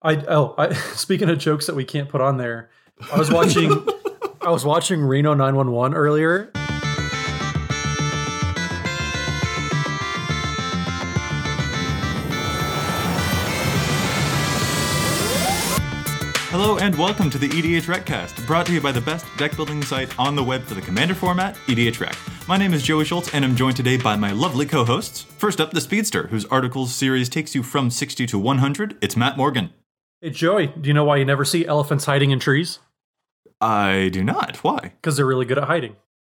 Speaking of jokes that we can't put on there, I was watching Reno 911 earlier. Hello and welcome to the EDH Recast, brought to you by the best deck building site on the web for the Commander format, EDH Rec. My name is Joey Schultz, and I'm joined today by my lovely co-hosts. First up, the Speedster, whose articles series takes you from 60 to 100. It's Matt Morgan. Hey, Joey, do you know why you never see elephants hiding in trees? I do not. Why? Because they're really good at hiding.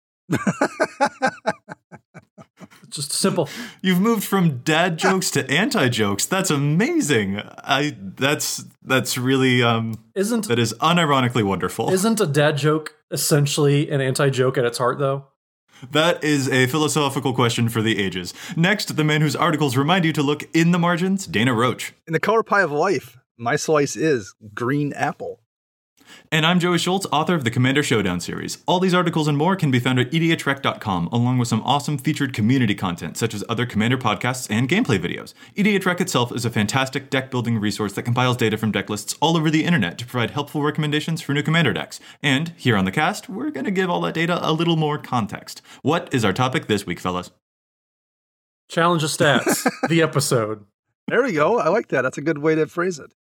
Just simple. You've moved from dad jokes to anti-jokes. That's amazing. That's really that is unironically wonderful. Isn't a dad joke essentially an anti-joke at its heart, though? That is a philosophical question for the ages. Next, the man whose articles remind you to look in the margins, Dana Roach. In the color pie of life, my slice is green apple. And I'm Joey Schultz, author of the Commander Showdown series. All these articles and more can be found at edhrec.com, along with some awesome featured community content, such as other Commander podcasts and gameplay videos. EDH Rec itself is a fantastic deck-building resource that compiles data from deck lists all over the internet to provide helpful recommendations for new Commander decks. And here on the cast, we're going to give all that data a little more context. What is our topic this week, fellas? Challenge of Stats, the episode. There we go. I like that. That's a good way to phrase it.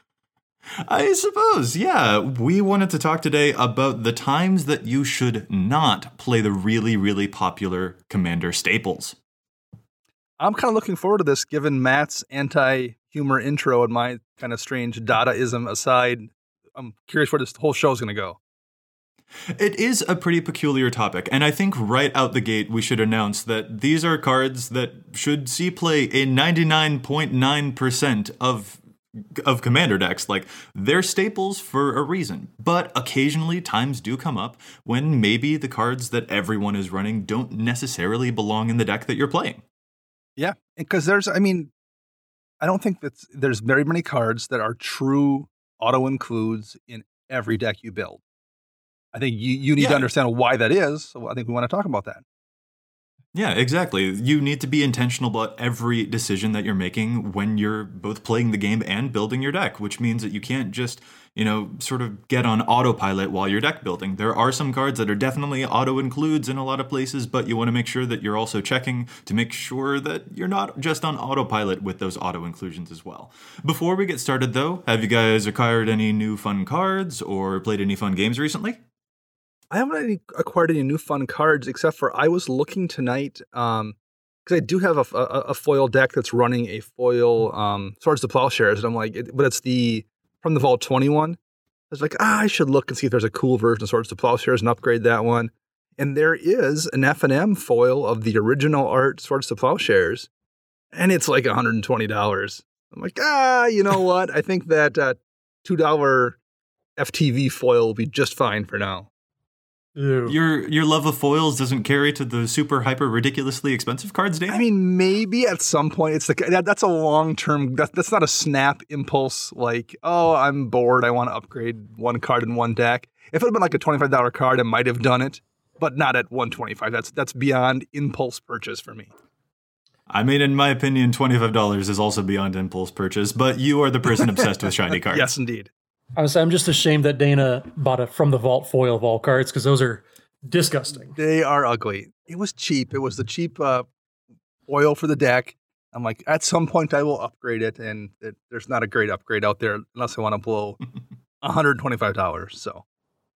I suppose, yeah. We wanted to talk today about the times that you should not play the really, really popular Commander staples. I'm kind of looking forward to this, given Matt's anti-humor intro and my kind of strange Dadaism aside. I'm curious where this whole show is going to go. It is a pretty peculiar topic, and I think right out the gate we should announce that these are cards that should see play in 99.9% of Commander decks. Like, they're staples for a reason. But occasionally times do come up when maybe the cards that everyone is running don't necessarily belong in the deck that you're playing. Yeah, because I don't think that there's very many cards that are true auto-includes in every deck you build. I think you need to understand why that is, so I think we want to talk about that. Yeah, exactly. You need to be intentional about every decision that you're making when you're both playing the game and building your deck, which means that you can't just, sort of get on autopilot while you're deck building. There are some cards that are definitely auto-includes in a lot of places, but you want to make sure that you're also checking to make sure that you're not just on autopilot with those auto-inclusions as well. Before we get started, though, have you guys acquired any new fun cards or played any fun games recently? I haven't acquired any new fun cards, except for I was looking tonight, because I do have a foil deck that's running a foil Swords to Plowshares, and I'm like, but it's from the Vault 21. I was like, I should look and see if there's a cool version of Swords to Plowshares and upgrade that one. And there is an F&M foil of the original art Swords to Plowshares, and it's like $120. I'm like, you know what? I think that $2 FTV foil will be just fine for now. Ew. Your love of foils doesn't carry to the super hyper ridiculously expensive cards, Dan? I mean, maybe at some point that's a long-term, that's not a snap impulse like, I'm bored, I want to upgrade one card in one deck. If it had been like a $25 card, I might have done it, but not at $125. That's beyond impulse purchase for me. I mean, in my opinion, $25 is also beyond impulse purchase, but you are the person obsessed with shiny cards. Yes, indeed. I'm just ashamed that Dana bought a From the Vault foil of all cards, because those are disgusting. They are ugly. It was cheap. It was the cheap foil for the deck. I'm like, at some point I will upgrade it, and there's not a great upgrade out there unless I want to blow $125. So,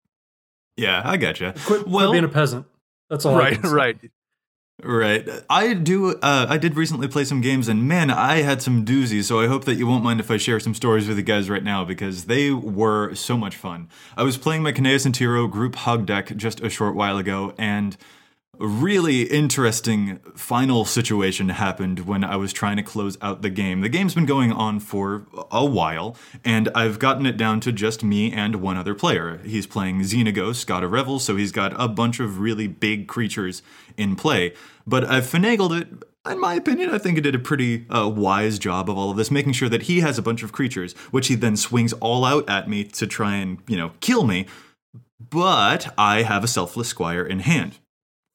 yeah, I gotcha. Quit being a peasant. That's all. Right. Right. I did recently play some games, and man, I had some doozies, so I hope that you won't mind if I share some stories with you guys right now, because they were so much fun. I was playing my Kanaeus and Tiro group hug deck just a short while ago, and a really interesting final situation happened when I was trying to close out the game. The game's been going on for a while, and I've gotten it down to just me and one other player. He's playing Xenagos, God of Revel, so he's got a bunch of really big creatures in play. But I've finagled it. In my opinion, I think it did a pretty wise job of all of this, making sure that he has a bunch of creatures, which he then swings all out at me to try and, kill me. But I have a Selfless Squire in hand.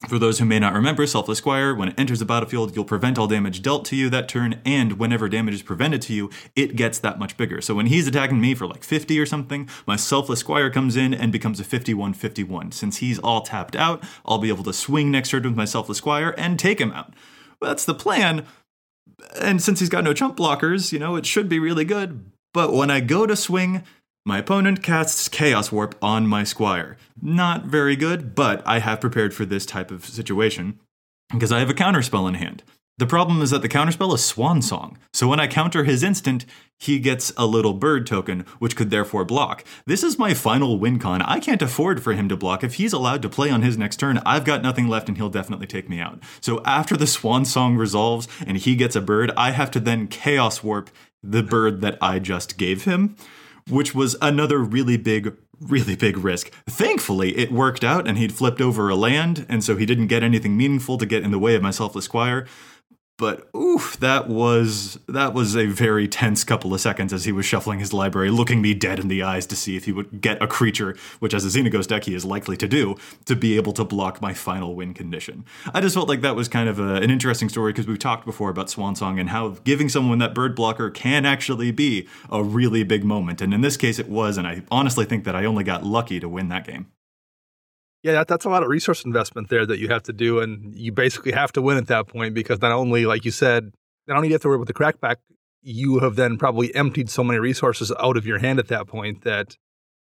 For those who may not remember, Selfless Squire, when it enters the battlefield, you'll prevent all damage dealt to you that turn, and whenever damage is prevented to you, it gets that much bigger. So when he's attacking me for like 50 or something, my Selfless Squire comes in and becomes a 51-51. Since he's all tapped out, I'll be able to swing next turn with my Selfless Squire and take him out. Well, that's the plan, and since he's got no chump blockers, it should be really good. But when I go to swing, my opponent casts Chaos Warp on my Squire. Not very good, but I have prepared for this type of situation because I have a counterspell in hand. The problem is that the counterspell is Swan Song, so when I counter his instant, he gets a little bird token, which could therefore block. This is my final win con. I can't afford for him to block. If he's allowed to play on his next turn, I've got nothing left and he'll definitely take me out. So after the Swan Song resolves and he gets a bird, I have to then Chaos Warp the bird that I just gave him, which was another really big risk. Thankfully, it worked out and he'd flipped over a land, and so he didn't get anything meaningful to get in the way of my Selfless Squire. But oof, that was a very tense couple of seconds as he was shuffling his library, looking me dead in the eyes to see if he would get a creature, which as a Xenaghost deck he is likely to do, to be able to block my final win condition. I just felt like that was kind of an interesting story because we've talked before about Swansong and how giving someone that bird blocker can actually be a really big moment. And in this case it was, and I honestly think that I only got lucky to win that game. Yeah, that's a lot of resource investment there that you have to do, and you basically have to win at that point because not only, like you said, not only do you have to worry about the crackback, you have then probably emptied so many resources out of your hand at that point that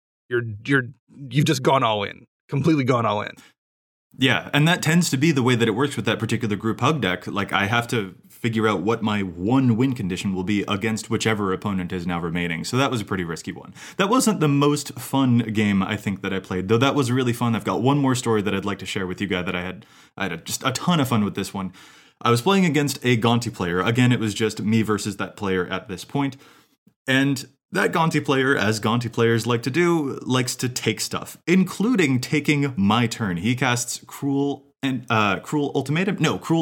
you've just gone all in, completely gone all in. Yeah, and that tends to be the way that it works with that particular group hug deck. Like, I have to figure out what my one win condition will be against whichever opponent is now remaining. So that was a pretty risky one. That wasn't the most fun game, I think, that I played, though that was really fun. I've got one more story that I'd like to share with you guys that I had just a ton of fun with this one. I was playing against a Gonti player. Again, it was just me versus that player at this point. And that Gonti player, as Gonti players like to do, likes to take stuff, including taking my turn. He casts Cruel Entertainment,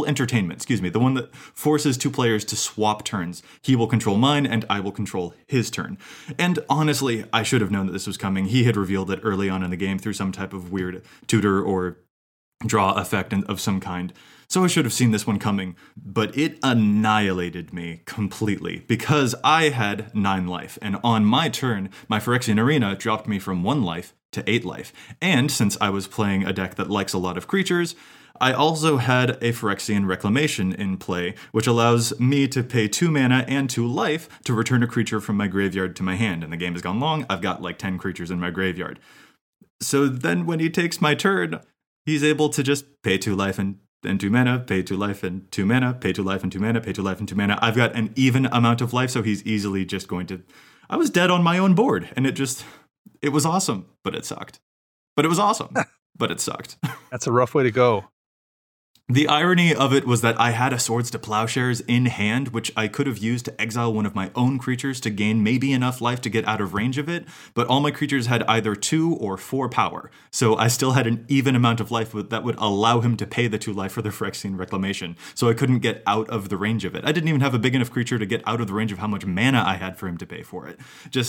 the one that forces two players to swap turns. He will control mine, and I will control his turn. And honestly, I should have known that this was coming. He had revealed it early on in the game through some type of weird tutor or draw effect of some kind. So I should have seen this one coming, but it annihilated me completely because I had 9 life, and on my turn, my Phyrexian Arena dropped me from 1 life to 8 life. And since I was playing a deck that likes a lot of creatures, I also had a Phyrexian Reclamation in play, which allows me to pay 2 mana and 2 life to return a creature from my graveyard to my hand. And the game has gone long, I've got like 10 creatures in my graveyard. So then when he takes my turn, he's able to just pay 2 life and 2 mana, pay 2 life and 2 mana, pay 2 life and 2 mana, pay 2 life and 2 mana. I've got an even amount of life, so he's easily just going to... I was dead on my own board, and it was awesome, but it sucked. But it was awesome, but it sucked. That's a rough way to go. The irony of it was that I had a Swords to Plowshares in hand, which I could have used to exile one of my own creatures to gain maybe enough life to get out of range of it, but all my creatures had either 2 or 4 power, so I still had an even amount of life that would allow him to pay the 2 life for the Phyrexian Reclamation, so I couldn't get out of the range of it. I didn't even have a big enough creature to get out of the range of how much mana I had for him to pay for it.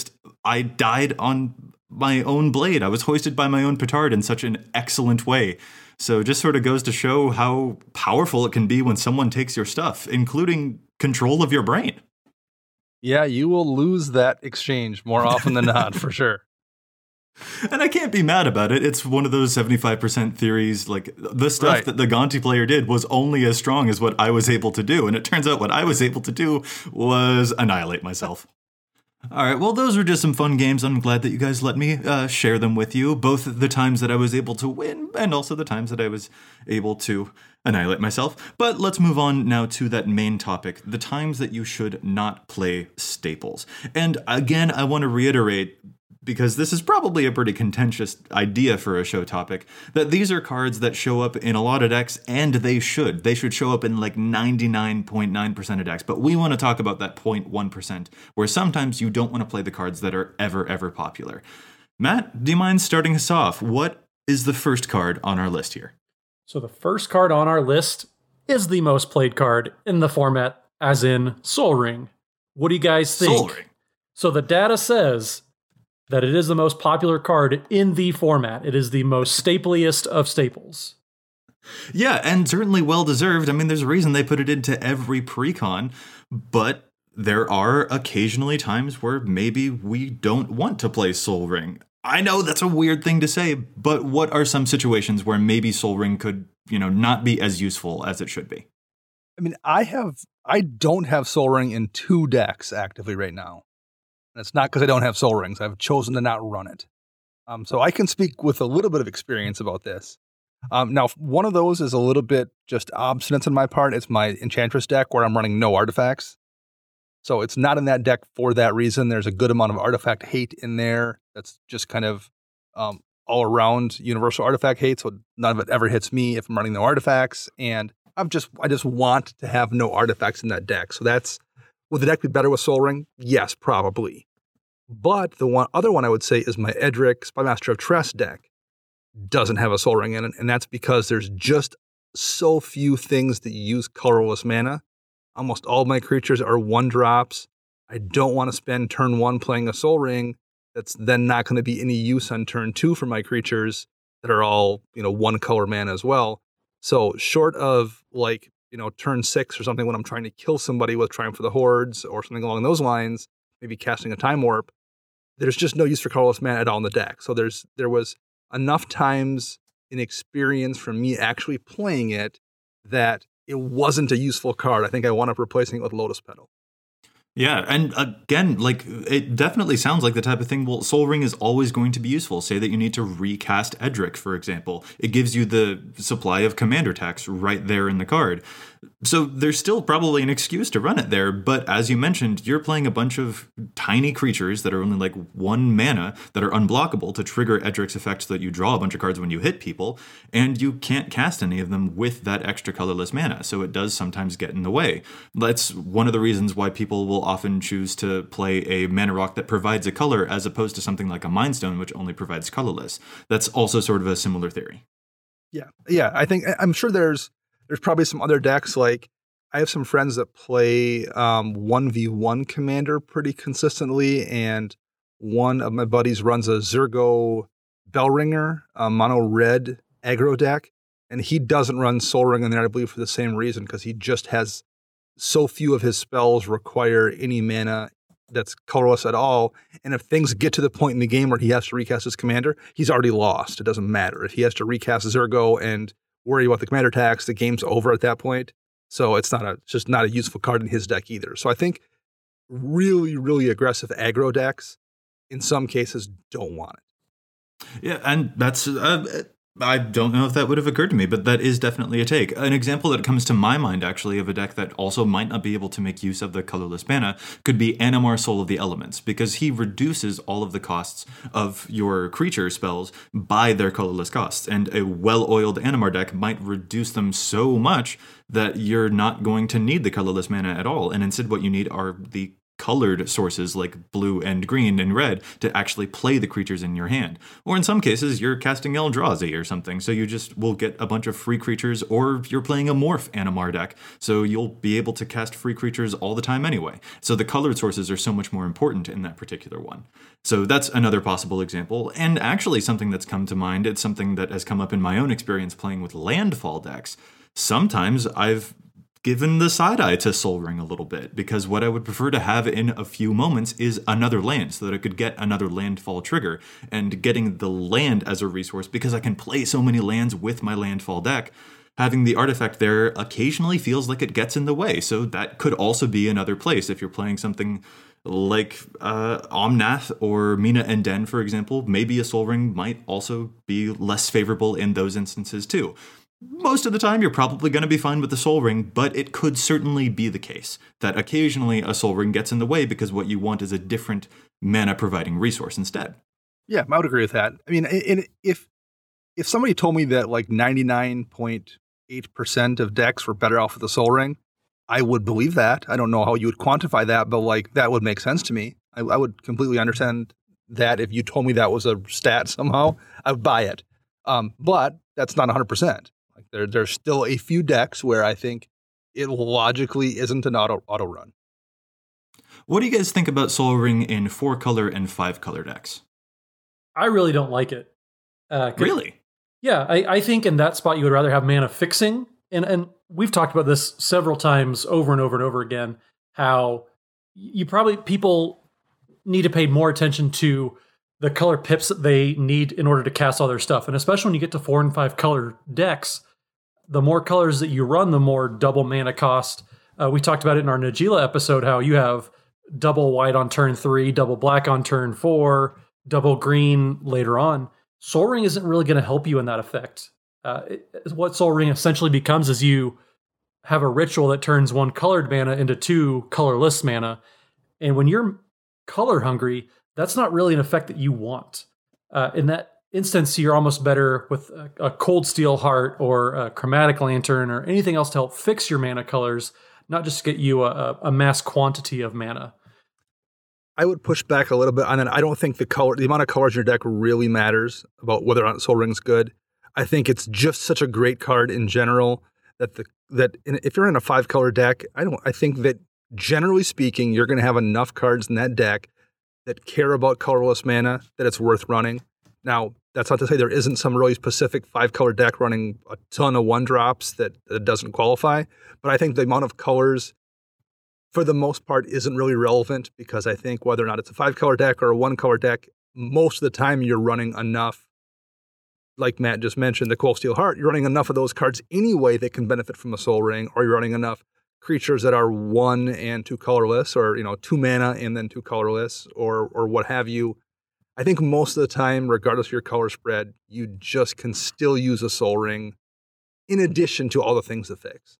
I died on my own blade. I was hoisted by my own petard in such an excellent way. So just sort of goes to show how powerful it can be when someone takes your stuff, including control of your brain. Yeah, you will lose that exchange more often than not, for sure. And I can't be mad about it. It's one of those 75% theories. Like, the stuff that the Gonti player did was only as strong as what I was able to do. And it turns out what I was able to do was annihilate myself. All right, well, those were just some fun games. I'm glad that you guys let me share them with you, both the times that I was able to win and also the times that I was able to annihilate myself. But let's move on now to that main topic, the times that you should not play staples. And again, I want to reiterate, because this is probably a pretty contentious idea for a show topic, that these are cards that show up in a lot of decks, and they should show up in like 99.9% of decks, but we want to talk about that 0.1%, where sometimes you don't want to play the cards that are ever popular. Matt, do you mind starting us off? What is the first card on our list here? So the first card on our list is the most played card in the format, as in Sol Ring. What do you guys think? Sol Ring. So the data says that it is the most popular card in the format. It is the most stapliest of staples. Yeah, and certainly well deserved. I mean, there's a reason they put it into every precon, but there are occasionally times where maybe we don't want to play Sol Ring. I know that's a weird thing to say, but what are some situations where maybe Sol Ring could, not be as useful as it should be? I mean, I don't have Sol Ring in 2 decks actively right now. And it's not because I don't have Sol Rings. I've chosen to not run it. So I can speak with a little bit of experience about this. Now, one of those is a little bit just obstinate on my part. It's my Enchantress deck where I'm running no artifacts. So it's not in that deck for that reason. There's a good amount of artifact hate in there. That's just kind of all around universal artifact hate. So none of it ever hits me if I'm running no artifacts. And I just want to have no artifacts in that deck. So would the deck be better with Sol Ring? Yes, probably. But the other one I would say is my Edric Spymaster of Tress deck doesn't have a Sol Ring in it, and that's because there's just so few things that use colorless mana. Almost all of my creatures are 1-drops. I don't want to spend turn 1 playing a Sol Ring that's then not going to be any use on turn 2 for my creatures that are all, 1 color mana as well. So short of turn 6 or something when I'm trying to kill somebody with Triumph of the Hordes or something along those lines, maybe casting a Time Warp, there's just no use for colorless mana at all in the deck. So there was enough times in experience from me actually playing it that it wasn't a useful card. I think I wound up replacing it with Lotus Petal. Yeah, and again, it definitely sounds like the type of thing, Sol Ring is always going to be useful. Say that you need to recast Edric, for example. It gives you the supply of commander tax right there in the card. So there's still probably an excuse to run it there, but as you mentioned, you're playing a bunch of tiny creatures that are only 1 mana that are unblockable to trigger Edric's effect so that you draw a bunch of cards when you hit people, and you can't cast any of them with that extra colorless mana, so it does sometimes get in the way. That's one of the reasons why people will often choose to play a mana rock that provides a color as opposed to something like a Mind Stone, which only provides colorless. That's also sort of a similar theory. Yeah. I'm sure there's probably some other decks. I have some friends that play 1v1 Commander pretty consistently, and one of my buddies runs a Zurgo Bellringer, mono red aggro deck, and he doesn't run Sol Ring in there, I believe, for the same reason, because he just has so few of his spells require any mana that's colorless at all. And if things get to the point in the game where he has to recast his commander, he's already lost. It doesn't matter. If he has to recast Zurgo and worry about the commander tax, the game's over at that point. So it's just not a useful card in his deck either. So I think really, really aggressive aggro decks in some cases don't want it. Yeah, and that's I don't know if that would have occurred to me, but that is definitely a take. An example that comes to my mind, actually, of a deck that also might not be able to make use of the colorless mana could be Animar Soul of the Elements, because he reduces all of the costs of your creature spells by their colorless costs, and a well-oiled Animar deck might reduce them so much that you're not going to need the colorless mana at all, and instead what you need are the colored sources like blue and green and red to actually play the creatures in your hand. Or in some cases, you're casting Eldrazi or something, so you just will get a bunch of free creatures, or you're playing a Morph Animar deck, so you'll be able to cast free creatures all the time anyway. So the colored sources are so much more important in that particular one. So that's another possible example, and actually something that's come to mind, it's something that has come up in my own experience playing with landfall decks. Sometimes I've given the side eye to Sol Ring a little bit, because what I would prefer to have in a few moments is another land, so that I could get another landfall trigger, and getting the land as a resource, because I can play so many lands with my landfall deck. Having the artifact there occasionally feels like it gets in the way, so that could also be another place if you're playing something like Omnath or Mina and Den, for example. Maybe a Sol Ring might also be less favorable in those instances too. Most of the time, you're probably going to be fine with the Sol Ring, but it could certainly be the case that occasionally a Sol Ring gets in the way because what you want is a different mana-providing resource instead. Yeah, I would agree with that. I mean, if somebody told me that 99.8% of decks were better off with the Sol Ring, I would believe that. I don't know how you would quantify that, but that would make sense to me. I would completely understand that if you told me that was a stat somehow, I would buy it. But that's not 100%. There's still a few decks where I think it logically isn't an auto run. What do you guys think about Sol Ring in 4-color and 5-color decks? I really don't like it. Really? Yeah, I think in that spot you would rather have mana fixing. And we've talked about this several times over and over and over again, how people need to pay more attention to the color pips that they need in order to cast all their stuff. And especially when you get to 4 and 5 color decks, the more colors that you run, the more double mana cost. We talked about it in our Najeela episode, how you have double white on turn 3, double black on turn 4, double green later on. Sol Ring isn't really going to help you in that effect. What Sol Ring essentially becomes is you have a ritual that turns 1 colored mana into 2 colorless mana. And when you're color hungry, that's not really an effect that you want. In that instance, you're almost better with a Cold Steel Heart or a Chromatic Lantern or anything else to help fix your mana colors, not just get you a mass quantity of mana. I would push back a little bit on that. I don't think the amount of colors in your deck really matters about whether or not Sol Ring's good. I think it's just such a great card in general that if you're in a 5-color deck, I think that generally speaking, you're going to have enough cards in that deck that care about colorless mana that it's worth running. Now, that's not to say there isn't some really specific 5-color deck running a ton of 1-drops that doesn't qualify, but I think the amount of colors for the most part isn't really relevant, because I think whether or not it's a 5-color deck or a 1-color deck, most of the time you're running enough, like Matt just mentioned, the Cold Steel Heart, you're running enough of those cards anyway that can benefit from a Sol Ring, or you're running enough creatures that are 1 and 2 colorless, or 2 mana and then 2 colorless, or what have you. I think most of the time, regardless of your color spread, you just can still use a Sol Ring in addition to all the things to fix.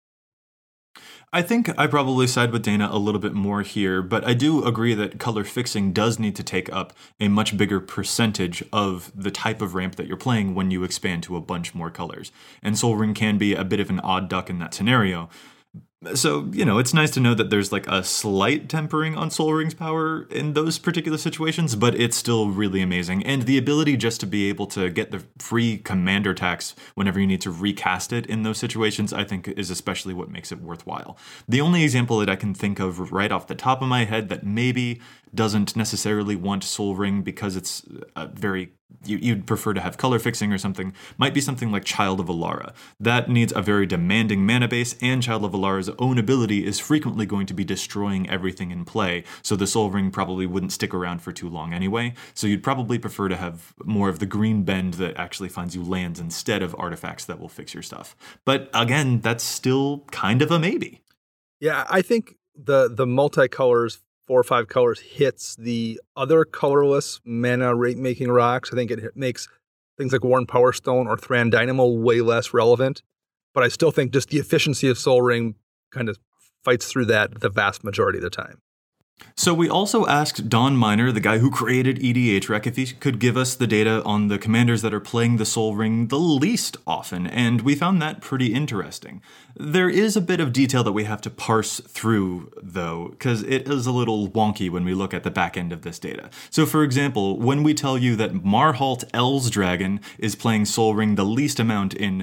I think I probably side with Dana a little bit more here, but I do agree that color fixing does need to take up a much bigger percentage of the type of ramp that you're playing when you expand to a bunch more colors. And Sol Ring can be a bit of an odd duck in that scenario. So, it's nice to know that there's like a slight tempering on Sol Ring's power in those particular situations, but it's still really amazing. And the ability just to be able to get the free commander tax whenever you need to recast it in those situations, I think is especially what makes it worthwhile. The only example that I can think of right off the top of my head that maybe doesn't necessarily want Sol Ring because it's you'd prefer to have color fixing or something, might be something like Child of Alara. That needs a very demanding mana base, and Child of Alara's own ability is frequently going to be destroying everything in play, so the Sol Ring probably wouldn't stick around for too long anyway, so you'd probably prefer to have more of the green bend that actually finds you lands instead of artifacts that will fix your stuff. But again, that's still kind of a maybe. Yeah, I think the multicolors, 4 or 5 colors, hits the other colorless mana rate-making rocks. I think it makes things like Worn Power Stone or Thran Dynamo way less relevant. But I still think just the efficiency of Sol Ring kind of fights through that the vast majority of the time. So we also asked Don Miner, the guy who created EDHREC, if he could give us the data on the commanders that are playing the Sol Ring the least often, and we found that pretty interesting. There is a bit of detail that we have to parse through, though, because it is a little wonky when we look at the back end of this data. So for example, when we tell you that Marhault Elsdragon is playing Sol Ring the least amount in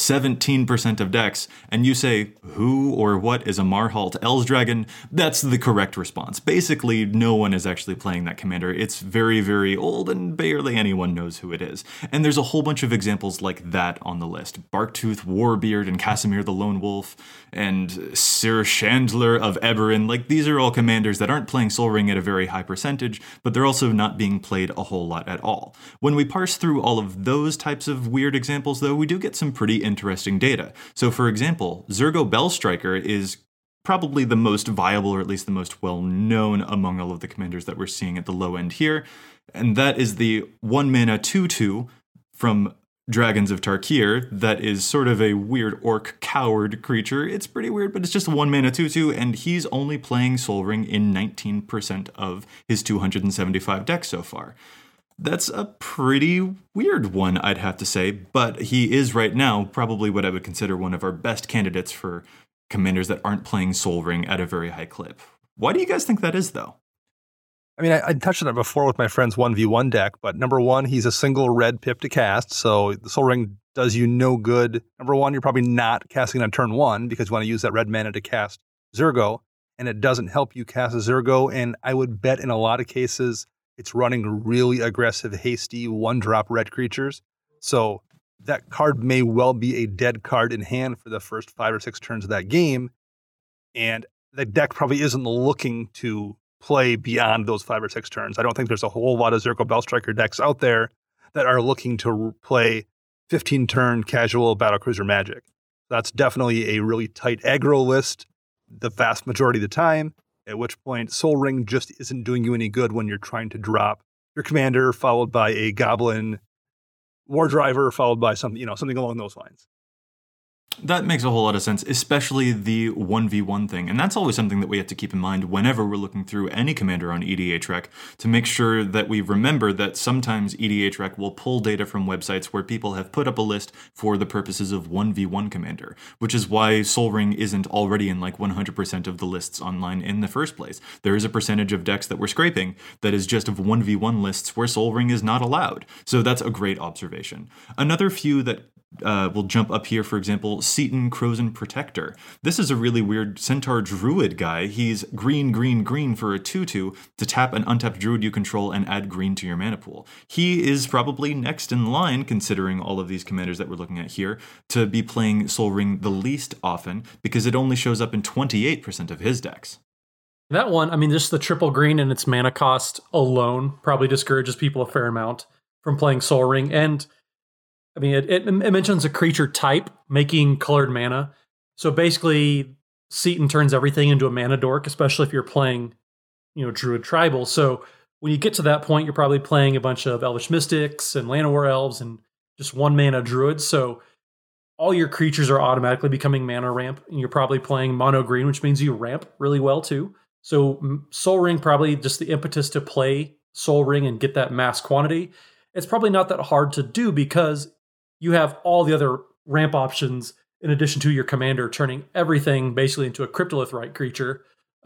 17% of decks, and you say, who or what is a Marhault Elsdragon? That's the correct response. Basically, no one is actually playing that commander. It's very, very old, and barely anyone knows who it is. And there's a whole bunch of examples like that on the list. Barktooth, Warbeard, and Casimir the Lone Wolf, and Sir Chandler of Eberron. Like, these are all commanders that aren't playing Sol Ring at a very high percentage, but they're also not being played a whole lot at all. When we parse through all of those types of weird examples, though, we do get some pretty interesting data. So for example, Zurgo Bellstriker is probably the most viable, or at least the most well-known among all of the commanders that we're seeing at the low end here, and that is the 1 mana 2/2 from Dragons of Tarkir that is sort of a weird orc coward creature. It's pretty weird, but it's just a 1 mana 2/2, and he's only playing Sol Ring in 19% of his 275 decks so far. That's a pretty weird one, I'd have to say, but he is right now probably what I would consider one of our best candidates for commanders that aren't playing Sol Ring at a very high clip. Why do you guys think that is, though? I mean, I touched on it before with my friend's 1v1 deck, but number one, he's a single red pip to cast, so the Sol Ring does you no good. Number one, you're probably not casting on turn 1 because you want to use that red mana to cast Zurgo, and it doesn't help you cast a Zurgo, and I would bet in a lot of cases it's running really aggressive, hasty, 1-drop red creatures. So that card may well be a dead card in hand for the first 5 or 6 turns of that game. And the deck probably isn't looking to play beyond those 5 or 6 turns. I don't think there's a whole lot of Zergo Bellstriker decks out there that are looking to play 15-turn casual battlecruiser Magic. That's definitely a really tight aggro list the vast majority of the time, at which point Sol Ring just isn't doing you any good when you're trying to drop your commander followed by a Goblin War Driver followed by something along those lines. That makes a whole lot of sense, especially the 1v1 thing. And that's always something that we have to keep in mind whenever we're looking through any commander on EDHREC, to make sure that we remember that sometimes EDHREC will pull data from websites where people have put up a list for the purposes of 1v1 commander, which is why Sol Ring isn't already in like 100% of the lists online in the first place. There is a percentage of decks that we're scraping that is just of 1v1 lists where Sol Ring is not allowed. So that's a great observation. Another few that we'll jump up here, for example, Seaton Krosan Protector. This is a really weird Centaur Druid guy. He's green, green, green for a 2/2 to tap an untapped Druid you control and add green to your mana pool. He is probably next in line, considering all of these commanders that we're looking at here, to be playing Sol Ring the least often, because it only shows up in 28% of his decks. That one, I mean, just the triple green and its mana cost alone probably discourages people a fair amount from playing Sol Ring. And I mean, it mentions a creature type making colored mana. So basically, Seaton turns everything into a mana dork, especially if you're playing, Druid Tribal. So when you get to that point, you're probably playing a bunch of Elvish Mystics and Llanowar Elves and just 1 mana Druids. So all your creatures are automatically becoming mana ramp, and you're probably playing mono green, which means you ramp really well too. So Sol Ring, probably just the impetus to play Sol Ring and get that mass quantity. It's probably not that hard to do because you have all the other ramp options in addition to your commander turning everything basically into a Cryptolith creature.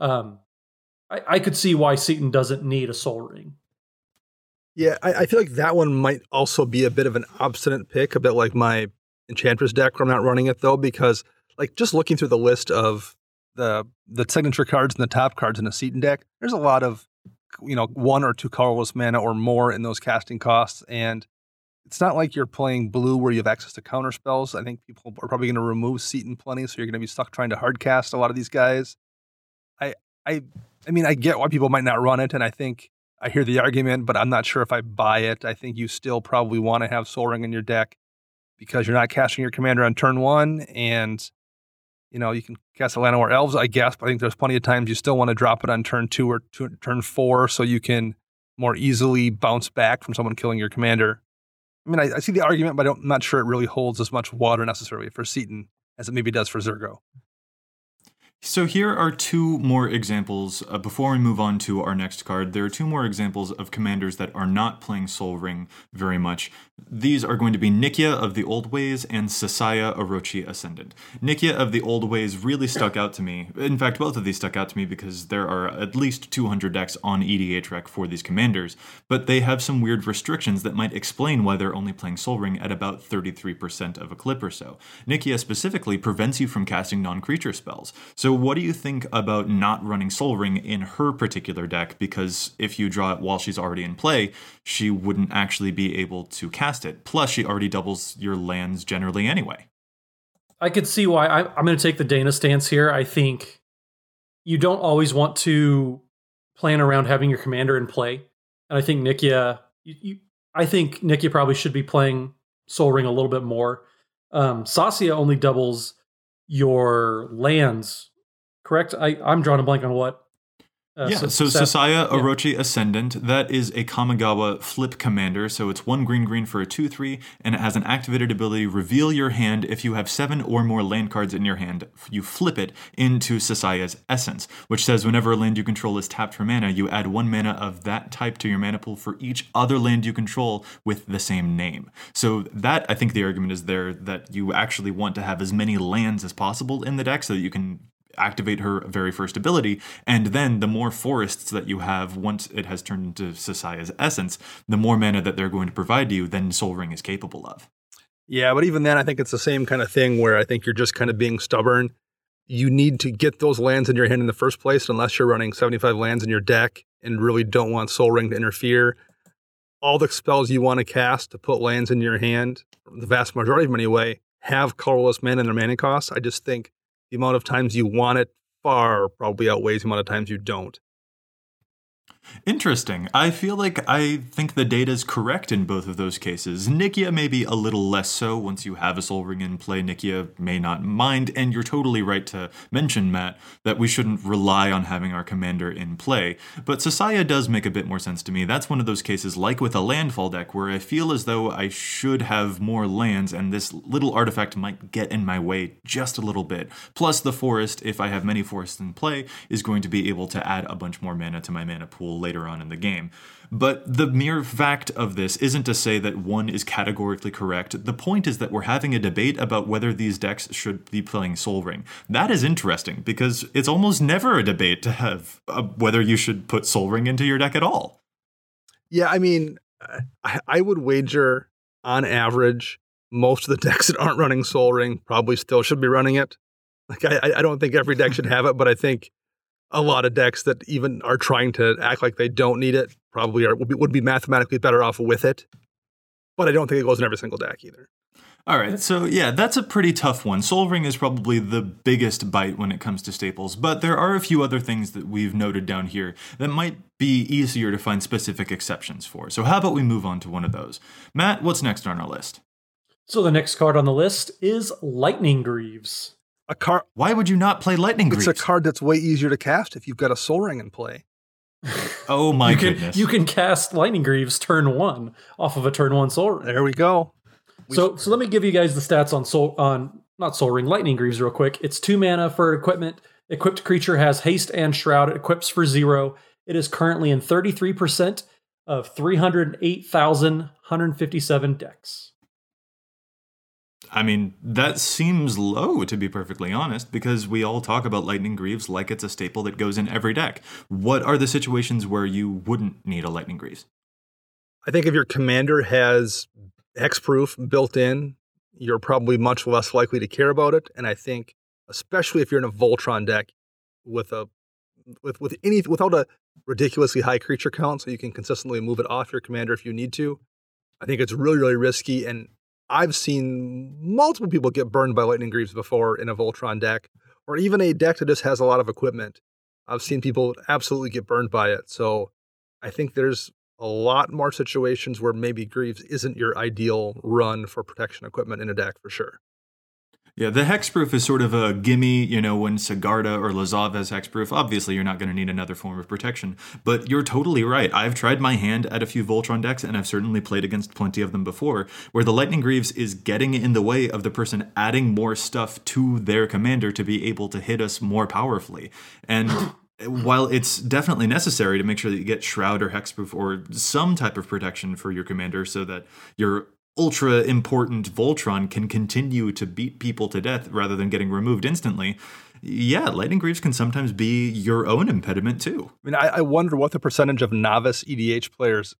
I could see why Seaton doesn't need a Sol Ring. Yeah, I feel like that one might also be a bit of an obstinate pick, a bit like my Enchantress deck where I'm not running it though, because like just looking through the list of the signature cards and the top cards in a Seaton deck, there's a lot of 1 or 2 colorless mana or more in those casting costs, and it's not like you're playing blue where you have access to counter spells. I think people are probably going to remove Seaton plenty, so you're going to be stuck trying to hard cast a lot of these guys. I mean, I get why people might not run it, and I think I hear the argument, but I'm not sure if I buy it. I think you still probably want to have Sol Ring in your deck because you're not casting your commander on turn 1, and you can cast the Llanowar Elves, I guess, but I think there's plenty of times you still want to drop it on turn 2 or turn 4 so you can more easily bounce back from someone killing your commander. I mean, I see the argument, but I'm not sure it really holds as much water necessarily for Seaton as it maybe does for Zergo. So here are 2 more examples. Before we move on to our next card, there are 2 more examples of commanders that are not playing Sol Ring very much. These are going to be Nikia of the Old Ways and Sasaya Orochi Ascendant. Nikia of the Old Ways really stuck out to me. In fact, both of these stuck out to me because there are at least 200 decks on EDHREC for these commanders, but they have some weird restrictions that might explain why they're only playing Sol Ring at about 33% of a clip or so. Nikia specifically prevents you from casting non-creature spells. So what do you think about not running Sol Ring in her particular deck? Because if you draw it while she's already in play, she wouldn't actually be able to cast it. Plus, she already doubles your lands generally anyway. I could see why. I'm going to take the Dana stance here. I think you don't always want to plan around having your commander in play. And I think Nikia, I think Nikia probably should be playing Sol Ring a little bit more. Sasaya only doubles your lands. Correct? I'm drawing a blank on what. So Sasaya Orochi Ascendant, that is a Kamigawa flip commander, so it's 1 green green for a 2/3, and it has an activated ability, reveal your hand. If you have 7 or more land cards in your hand, you flip it into Sasaya's Essence, which says whenever a land you control is tapped for mana, you add 1 mana of that type to your mana pool for each other land you control with the same name. So that, I think the argument is there that you actually want to have as many lands as possible in the deck so that you can activate her very first ability, and then the more forests that you have once it has turned into Sasaya's Essence, the more mana that they're going to provide you than Sol Ring is capable of. Yeah, but even then, I think it's the same kind of thing where I think you're just kind of being stubborn. You need to get those lands in your hand in the first place, unless you're running 75 lands in your deck and really don't want Sol Ring to interfere. all the spells you want to cast to put lands in your hand, the vast majority of them anyway, have colorless mana and their mana costs. I just think the amount of times you want it far probably outweighs the amount of times you don't. Interesting. I feel like I think the data is correct in both of those cases. Nikia may be a little less so. Once you have a Sol Ring in play, Nikia may not mind, and you're totally right to mention, Matt, that we shouldn't rely on having our commander in play. But Sasaya does make a bit more sense to me. That's one of those cases, like with a landfall deck, where I feel as though I should have more lands, and this little artifact might get in my way just a little bit. Plus, the forest, if I have many forests in play, is going to be able to add a bunch more mana to my mana pool later on in the game. But the mere fact of this isn't to say that one is categorically correct. The point is that we're having a debate about whether these decks should be playing Sol Ring. That is interesting because it's almost never a debate to have whether you should put Sol Ring into your deck at all. Yeah, I mean, I would wager on average most of the decks that aren't running Sol Ring probably still should be running it. Like I don't think every deck should have it, but I think a lot of decks that even are trying to act like they don't need it probably would be mathematically better off with it. But I don't think it goes in every single deck either. All right, so yeah, that's a pretty tough one. Sol Ring is probably the biggest bite when it comes to staples, but there are a few other things that we've noted down here that might be easier to find specific exceptions for. So how about we move on to one of those? Matt, what's next on our list? So the next card on the list is Lightning Greaves. Why would you not play Lightning Greaves? It's a card that's way easier to cast if you've got a Sol Ring in play. Oh my goodness. You can cast Lightning Greaves turn 1 off of a turn 1 Sol Ring. There we go. So let me give you guys the stats on Lightning Greaves real quick. It's 2 mana for equipment. Equipped creature has haste and shroud. It equips for 0. It is currently in 33% of 308,157 decks. I mean, that seems low, to be perfectly honest, because we all talk about Lightning Greaves like it's a staple that goes in every deck. What are the situations where you wouldn't need a Lightning Greaves? I think if your commander has hexproof built in, you're probably much less likely to care about it. And I think, especially if you're in a Voltron deck without a ridiculously high creature count, so you can consistently move it off your commander if you need to, I think it's really, really risky. And I've seen multiple people get burned by Lightning Greaves before in a Voltron deck, or even a deck that just has a lot of equipment. I've seen people absolutely get burned by it. So I think there's a lot more situations where maybe Greaves isn't your ideal run for protection equipment in a deck for sure. Yeah, the hexproof is sort of a gimme, when Sigarda or Lazav has hexproof, obviously you're not going to need another form of protection. But you're totally right. I've tried my hand at a few Voltron decks, and I've certainly played against plenty of them before, where the Lightning Greaves is getting in the way of the person adding more stuff to their commander to be able to hit us more powerfully. And while it's definitely necessary to make sure that you get Shroud or hexproof or some type of protection for your commander so that your ultra important Voltron can continue to beat people to death rather than getting removed instantly, yeah, Lightning Greaves can sometimes be your own impediment too. I mean, I wonder what the percentage of novice EDH players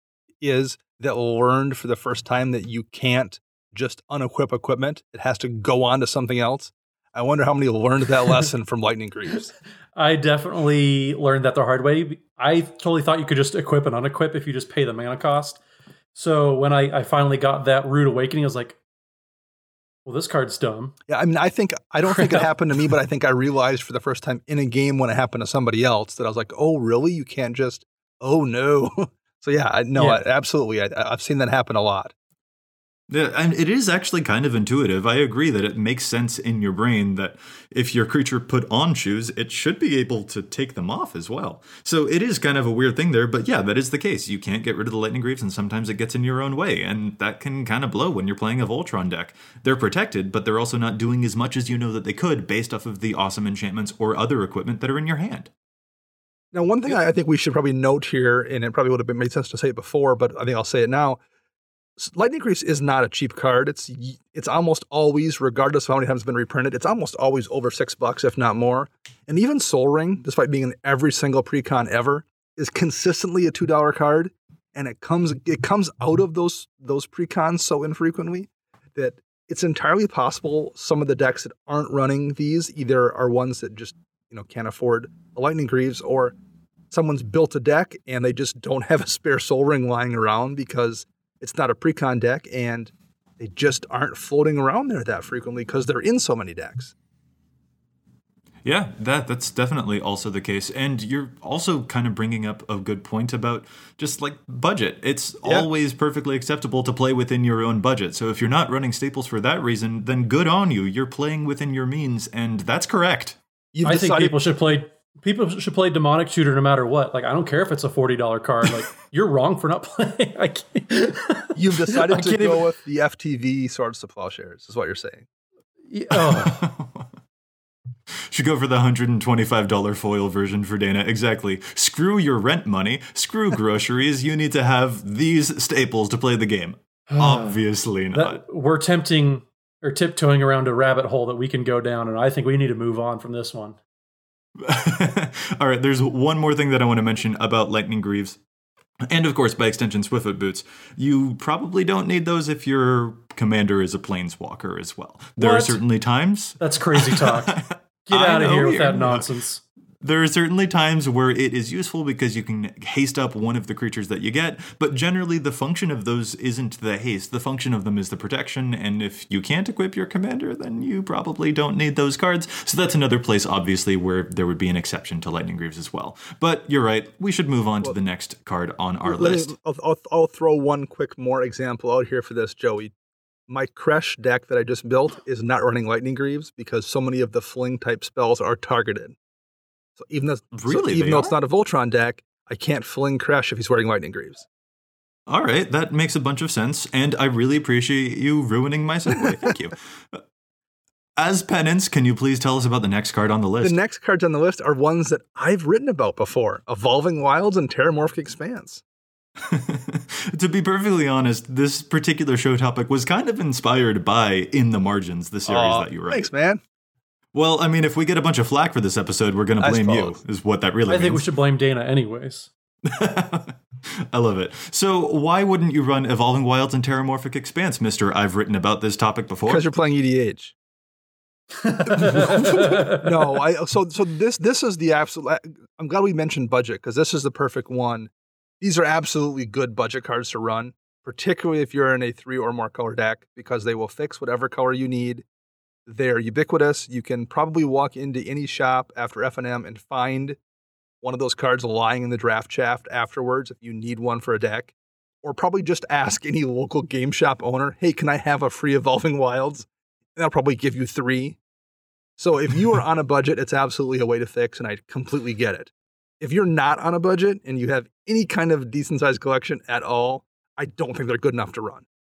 is that learned for the first time that you can't just unequip equipment. It has to go on to something else. I wonder how many learned that lesson from Lightning Greaves. I definitely learned that the hard way. I totally thought you could just equip and unequip if you just pay the mana cost. So when I finally got that Rude Awakening, I was like, well, this card's dumb. Yeah, I mean, I don't think it happened to me, but I think I realized for the first time in a game when it happened to somebody else that I was like, oh, really? You can't just, oh, no. So yeah, absolutely. I've seen that happen a lot. Yeah, and it is actually kind of intuitive. I agree that it makes sense in your brain that if your creature put on shoes, it should be able to take them off as well. So it is kind of a weird thing there, but yeah, that is the case. You can't get rid of the Lightning Greaves, and sometimes it gets in your own way, and that can kind of blow when you're playing a Voltron deck. They're protected, but they're also not doing as much as you know that they could based off of the awesome enchantments or other equipment that are in your hand. Now, one thing I think we should probably note here, and it probably would have made sense to say it before, but I think I'll say it now. Lightning Greaves is not a cheap card. It's almost always, regardless of how many times it's been reprinted, it's almost always over $6, if not more. And even Sol Ring, despite being in every single precon ever, is consistently a $2 card. And it comes out of those precons so infrequently that it's entirely possible some of the decks that aren't running these either are ones that just can't afford a Lightning Greaves, or someone's built a deck and they just don't have a spare Sol Ring lying around because it's not a precon deck and they just aren't floating around there that frequently because they're in so many decks. Yeah, that's definitely also the case. And you're also kind of bringing up a good point about just like budget. It's always perfectly acceptable to play within your own budget. So if you're not running staples for that reason, then good on you. You're playing within your means, and that's correct. I think people should play Demonic Tutor no matter what. Like, I don't care if it's a $40 card. Like, you're wrong for not playing. I can't. You've decided to go with the FTV Swords to Plowshares, is what you're saying. Oh. Should go for the $125 foil version for Dana. Exactly. Screw your rent money. Screw groceries. You need to have these staples to play the game. Obviously not. We're tiptoeing around a rabbit hole that we can go down, and I think we need to move on from this one. All right, there's one more thing that I want to mention about Lightning Greaves. And of course, by extension, Swiftfoot Boots. You probably don't need those if your commander is a planeswalker as well. There are certainly times... That's crazy talk. Get out of here with that nonsense. There are certainly times where it is useful because you can haste up one of the creatures that you get, but generally the function of those isn't the haste. The function of them is the protection, and if you can't equip your commander, then you probably don't need those cards. So that's another place, obviously, where there would be an exception to Lightning Greaves as well. But you're right, we should move on to the next card on our list. I'll throw one quick more example out here for this, Joey. My Kresh deck that I just built is not running Lightning Greaves because so many of the fling-type spells are targeted. So even though it's not a Voltron deck, I can't fling Kresh if he's wearing Lightning Greaves. All right, that makes a bunch of sense, and I really appreciate you ruining my segue. Thank you. As penance, can you please tell us about the next card on the list? The next cards on the list are ones that I've written about before, Evolving Wilds and Terramorphic Expanse. To be perfectly honest, this particular show topic was kind of inspired by In the Margins, the series that you write. Thanks, man. Well, I mean, if we get a bunch of flack for this episode, we're going to blame you, is what that really means. I think we should blame Dana anyways. I love it. So why wouldn't you run Evolving Wilds and Terramorphic Expanse, Mr. I've written about this topic before? Because you're playing EDH. No, so this is the absolute... I'm glad we mentioned budget, because this is the perfect one. These are absolutely good budget cards to run, particularly if you're in a 3 or more color deck, because they will fix whatever color you need. They're ubiquitous. You can probably walk into any shop after FNM and find one of those cards lying in the draft shaft afterwards if you need one for a deck. Or probably just ask any local game shop owner, hey, can I have a free Evolving Wilds? And they'll probably give you 3. So if you are on a budget, it's absolutely a way to fix, and I completely get it. If you're not on a budget and you have any kind of decent-sized collection at all, I don't think they're good enough to run.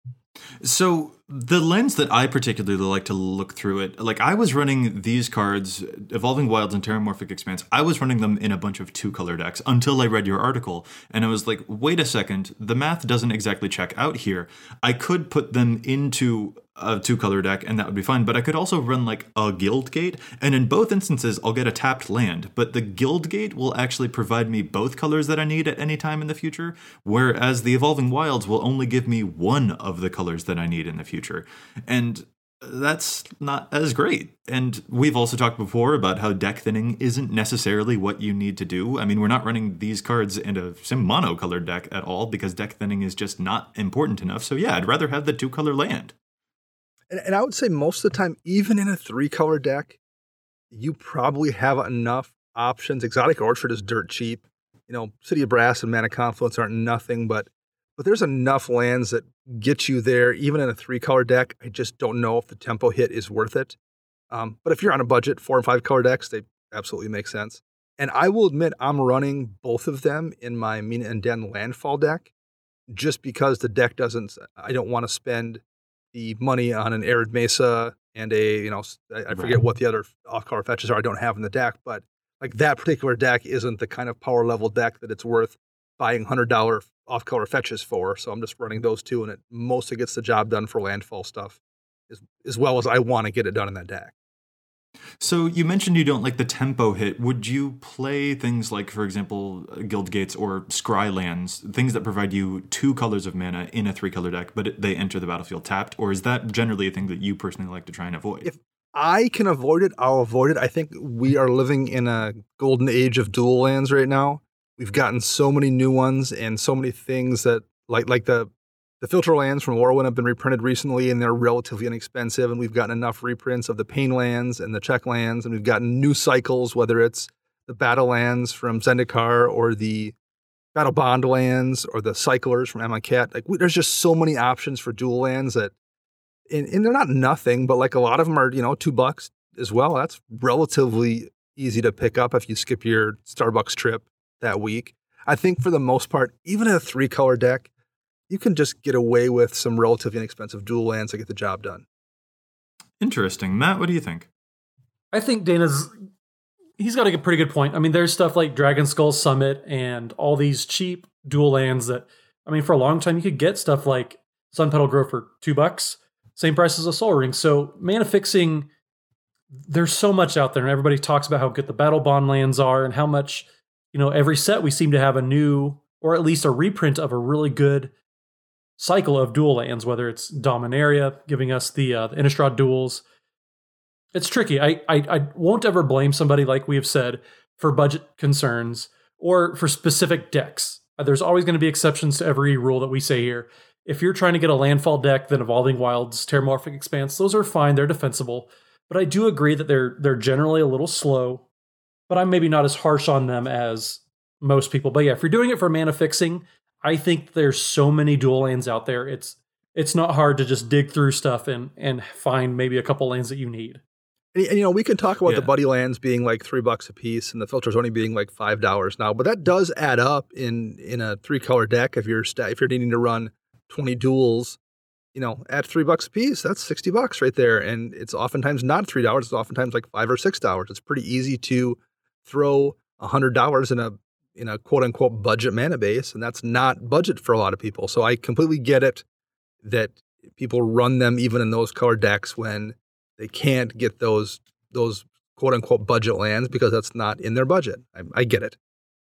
So the lens that I particularly like to look through it, like I was running these cards, Evolving Wilds and Terramorphic Expanse, I was running them in a bunch of 2-color decks until I read your article. And I was like, wait a second, the math doesn't exactly check out here. I could put them into a 2-color deck and that would be fine, but I could also run like a Guild Gate, and in both instances I'll get a tapped land, but the Guild Gate will actually provide me both colors that I need at any time in the future, whereas the Evolving Wilds will only give me one of the colors that I need in the future. And that's not as great. And we've also talked before about how deck thinning isn't necessarily what you need to do. I mean, we're not running these cards in a sim monocolored deck at all because deck thinning is just not important enough. So yeah, I'd rather have the 2-color land. And I would say most of the time, even in a 3-color deck, you probably have enough options. Exotic Orchard is dirt cheap. You know, City of Brass and Mana Confluence aren't nothing, but there's enough lands that get you there, even in a 3-color deck. I just don't know if the tempo hit is worth it. But if you're on a budget, 4 and 5-color decks, they absolutely make sense. And I will admit, I'm running both of them in my Mina and Den Landfall deck, just because the deck I don't want to spend the money on an Arid Mesa and I forget what the other off-color fetches are I don't have in the deck, but like that particular deck isn't the kind of power level deck that it's worth buying $100 off-color fetches for. So I'm just running those 2, and it mostly gets the job done for landfall stuff as well as I want to get it done in that deck. So you mentioned you don't like the tempo hit. Would you play things like, for example, Guild Gates or Scry lands, things that provide you 2 colors of mana in a 3-color deck, but they enter the battlefield tapped? Or is that generally a thing that you personally like to try and avoid? I can avoid it, I'll avoid it. I think we are living in a golden age of dual lands right now. We've gotten so many new ones and so many things that like the filter lands from Lorwyn have been reprinted recently and they're relatively inexpensive, and we've gotten enough reprints of the Pain lands and the Czech lands, and we've gotten new cycles, whether it's the battle lands from Zendikar or the Battle Bond lands or the cyclers from Amonkhet. Like there's just so many options for dual lands that and they're not nothing, but like a lot of them are, $2 as well. That's relatively easy to pick up if you skip your Starbucks trip that week. I think for the most part, even in a 3-color deck, you can just get away with some relatively inexpensive dual lands to get the job done. Interesting. Matt, what do you think? I think he's got a pretty good point. I mean, there's stuff like Dragon Skull Summit and all these cheap dual lands that, I mean, for a long time you could get stuff like Sun Petal Grove for $2, same price as a Sol Ring. So mana fixing, there's so much out there, and everybody talks about how good the Battle Bond lands are and how much, every set we seem to have a new, or at least a reprint of a really good cycle of dual lands, whether it's Dominaria giving us the Innistrad duels. It's tricky. I won't ever blame somebody, like we have said, for budget concerns or for specific decks. There's always going to be exceptions to every rule that we say here. If you're trying to get a landfall deck, then Evolving Wilds, Terramorphic Expanse, those are fine. They're defensible. But I do agree that they're generally a little slow. But I'm maybe not as harsh on them as most people. But yeah, if you're doing it for mana fixing, I think there's so many dual lands out there. It's not hard to just dig through stuff and find maybe a couple lands that you need. And we can talk about the buddy lands being like $3 a piece and the filters only being like $5 now, but that does add up in a 3-color deck. If you're needing to run 20 duels, at $3 a piece, that's $60 right there. And it's oftentimes not $3. It's oftentimes like $5 or $6. It's pretty easy to throw $100 in a quote unquote budget mana base. And that's not budget for a lot of people. So I completely get it that people run them even in those color decks when they can't get those quote unquote budget lands because that's not in their budget. I get it.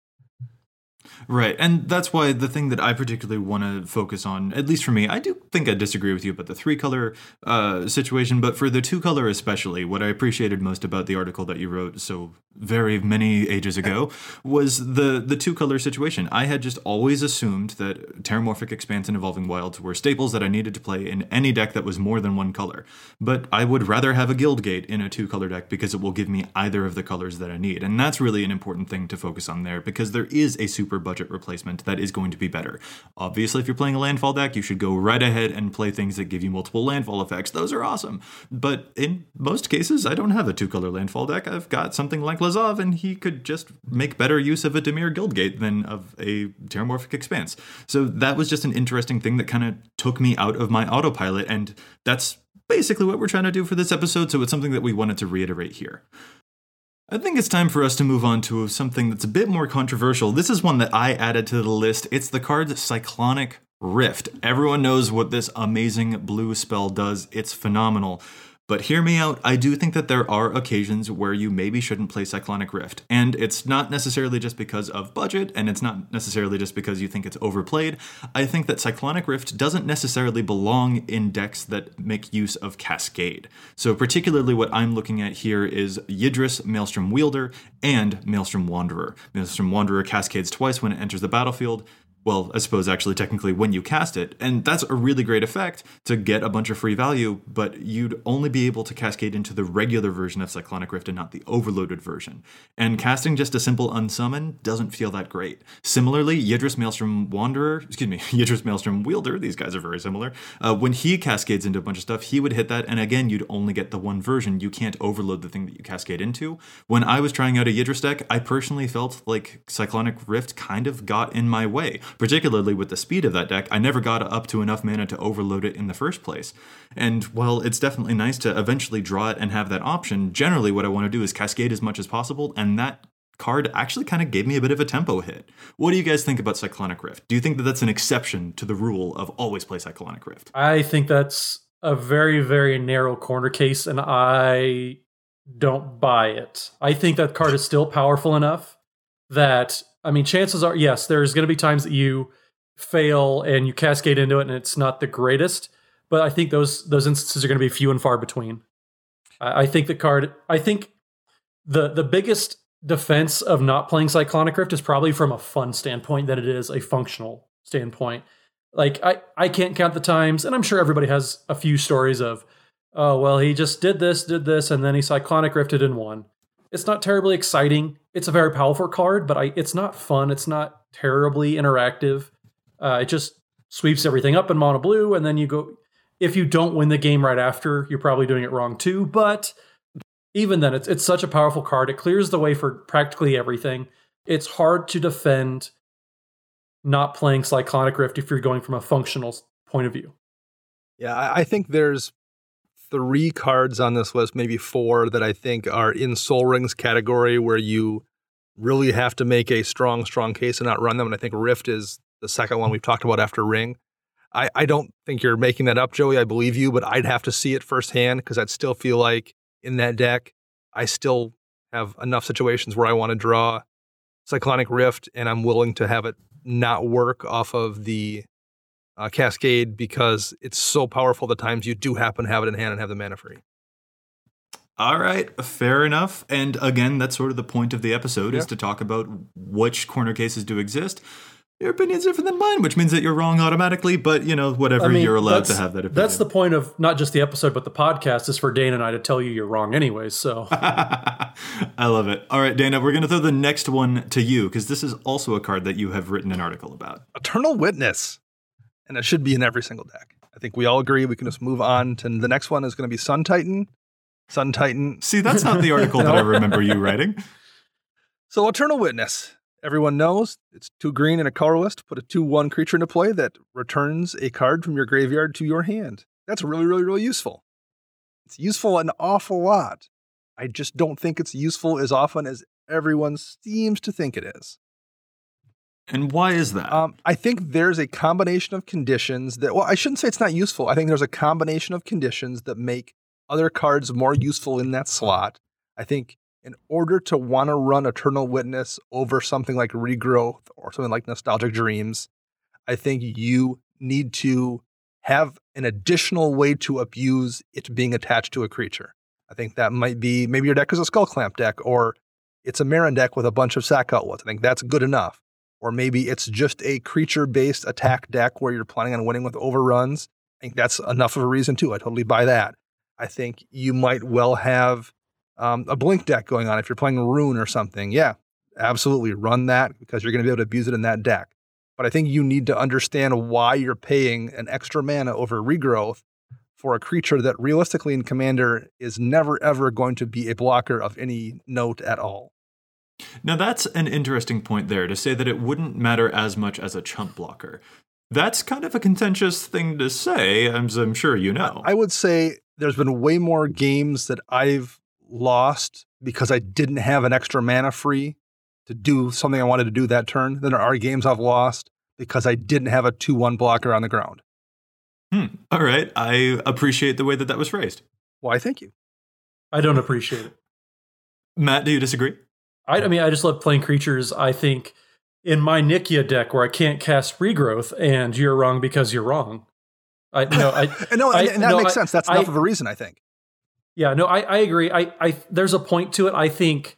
Right, and that's why the thing that I particularly want to focus on, at least for me, I do think I disagree with you about the 3-color situation, but for the 2-color especially, what I appreciated most about the article that you wrote so very many ages ago was the 2-color situation. I had just always assumed that Terramorphic Expanse and Evolving Wilds were staples that I needed to play in any deck that was more than one color, but I would rather have a Guildgate in a 2-color deck because it will give me either of the colors that I need, and that's really an important thing to focus on there because there is a super budget replacement that is going to be better. Obviously, if you're playing a landfall deck, you should go right ahead and play things that give you multiple landfall effects. Those are awesome. But in most cases, I don't have a 2-color landfall deck. I've got something like Lazav, and he could just make better use of a Dimir Guildgate than of a Terramorphic Expanse. So that was just an interesting thing that kind of took me out of my autopilot, and that's basically what we're trying to do for this episode, so it's something that we wanted to reiterate here. I think it's time for us to move on to something that's a bit more controversial. This is one that I added to the list. It's the card Cyclonic Rift. Everyone knows what this amazing blue spell does. It's phenomenal. But hear me out, I do think that there are occasions where you maybe shouldn't play Cyclonic Rift. And it's not necessarily just because of budget, and it's not necessarily just because you think it's overplayed. I think that Cyclonic Rift doesn't necessarily belong in decks that make use of Cascade. So particularly what I'm looking at here is Yidris, Maelstrom Wielder, and Maelstrom Wanderer. Maelstrom Wanderer cascades twice when it enters the battlefield. Well, I suppose actually technically when you cast it, and that's a really great effect to get a bunch of free value, but you'd only be able to cascade into the regular version of Cyclonic Rift and not the overloaded version. And casting just a simple unsummon doesn't feel that great. Similarly, Yidris Maelstrom Wielder, these guys are very similar, when he cascades into a bunch of stuff, he would hit that, and again, you'd only get the one version. You can't overload the thing that you cascade into. When I was trying out a Yidris deck, I personally felt like Cyclonic Rift kind of got in my way. Particularly with the speed of that deck, I never got up to enough mana to overload it in the first place. And while it's definitely nice to eventually draw it and have that option, generally what I want to do is cascade as much as possible, and that card actually kind of gave me a bit of a tempo hit. What do you guys think about Cyclonic Rift? Do you think that that's an exception to the rule of always play Cyclonic Rift? I think that's a very, very narrow corner case, and I don't buy it. I think that card is still powerful enough that, I mean, chances are, yes, there's going to be times that you fail and you cascade into it and it's not the greatest, but I think those instances are going to be few and far between. I think the biggest defense of not playing Cyclonic Rift is probably from a fun standpoint than it is a functional standpoint. Like I can't count the times, and I'm sure everybody has a few stories of, oh, well, he just did this, and then he Cyclonic Rifted and won. It's not terribly exciting. It's a very powerful card, but it's not fun. It's not terribly interactive. It just sweeps everything up in mono blue, and then you go. If you don't win the game right after, you're probably doing it wrong too. But even then, it's such a powerful card. It clears the way for practically everything. It's hard to defend not playing Cyclonic Rift if you're going from a functional point of view. Yeah, I think there's 3 cards on this list, maybe 4, that I think are in Sol Ring's category where you really have to make a strong case and not run them. And I think Rift is the second one we've talked about after Ring. I don't think you're making that up, Joey. I believe you, but I'd have to see it firsthand because I'd still feel like in that deck, I still have enough situations where I want to draw Cyclonic Rift and I'm willing to have it not work off of the Cascade because it's so powerful the times you do happen to have it in hand and have the mana free. All right, fair enough. And again, that's sort of the point of the episode is to talk about which corner cases do exist. Your opinion's different than mine, which means that you're wrong automatically, but whatever, you're allowed to have that opinion. That's the point of not just the episode, but the podcast is for Dana and I to tell you you're wrong anyways, so. I love it. All right, Dana, we're going to throw the next one to you, because this is also a card that you have written an article about. Eternal Witness. And it should be in every single deck. I think we all agree we can just move on to the next one is going to be Sun Titan. Sun Titan. See, that's not the article that I remember you writing. So Eternal Witness. Everyone knows it's 2 green and a colorless to put a 2/1 creature into play that returns a card from your graveyard to your hand. That's really, really, really useful. It's useful an awful lot. I just don't think it's useful as often as everyone seems to think it is. And why is that? I think there's a combination of conditions that, well, I shouldn't say it's not useful. I think there's a combination of conditions that make other cards more useful in that slot. I think in order to want to run Eternal Witness over something like Regrowth or something like Nostalgic Dreams, I think you need to have an additional way to abuse it being attached to a creature. I think that might be, maybe your deck is a Skull Clamp deck, or it's a Marin deck with a bunch of sack outlets. I think that's good enough. Or maybe it's just a creature-based attack deck where you're planning on winning with overruns. I think that's enough of a reason too. I totally buy that. I think you might well have a Blink deck going on if you're playing Rune or something. Yeah, absolutely run that because you're going to be able to abuse it in that deck. But I think you need to understand why you're paying an extra mana over Regrowth for a creature that realistically in Commander is never ever going to be a blocker of any note at all. Now that's an interesting point there, to say that it wouldn't matter as much as a chump blocker. That's kind of a contentious thing to say, as I'm sure you know. I would say there's been way more games that I've lost because I didn't have an extra mana free to do something I wanted to do that turn than there are games I've lost because I didn't have a 2/1 blocker on the ground. All right. I appreciate the way that was phrased. Why, thank you. I don't appreciate it. Matt, do you disagree? I mean, I just love playing creatures. I think in my Nikia deck where I can't cast Regrowth, and you're wrong because you're wrong. And that makes sense. That's enough of a reason, I think. Yeah, no, I agree. I there's a point to it. I think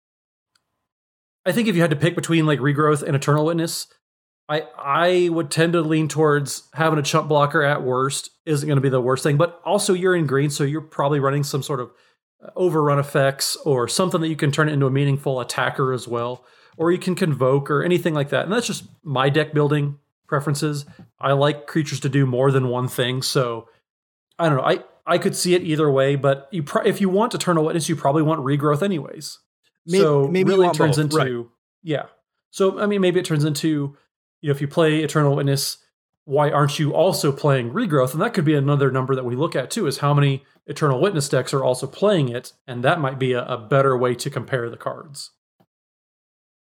if you had to pick between like Regrowth and Eternal Witness, I would tend to lean towards having a chump blocker at worst isn't going to be the worst thing. But also you're in green, so you're probably running some sort of overrun effects or something that you can turn it into a meaningful attacker as well. Or you can Convoke or anything like that. And that's just my deck building preferences. I like creatures to do more than one thing. So I don't know. I could see it either way, but if you want Eternal Witness, you probably want Regrowth anyways. Maybe really it turns into, right. Yeah. So, I mean, maybe it turns into, if you play Eternal Witness, why aren't you also playing Regrowth? And that could be another number that we look at too, is how many Eternal Witness decks are also playing it. And that might be a better way to compare the cards.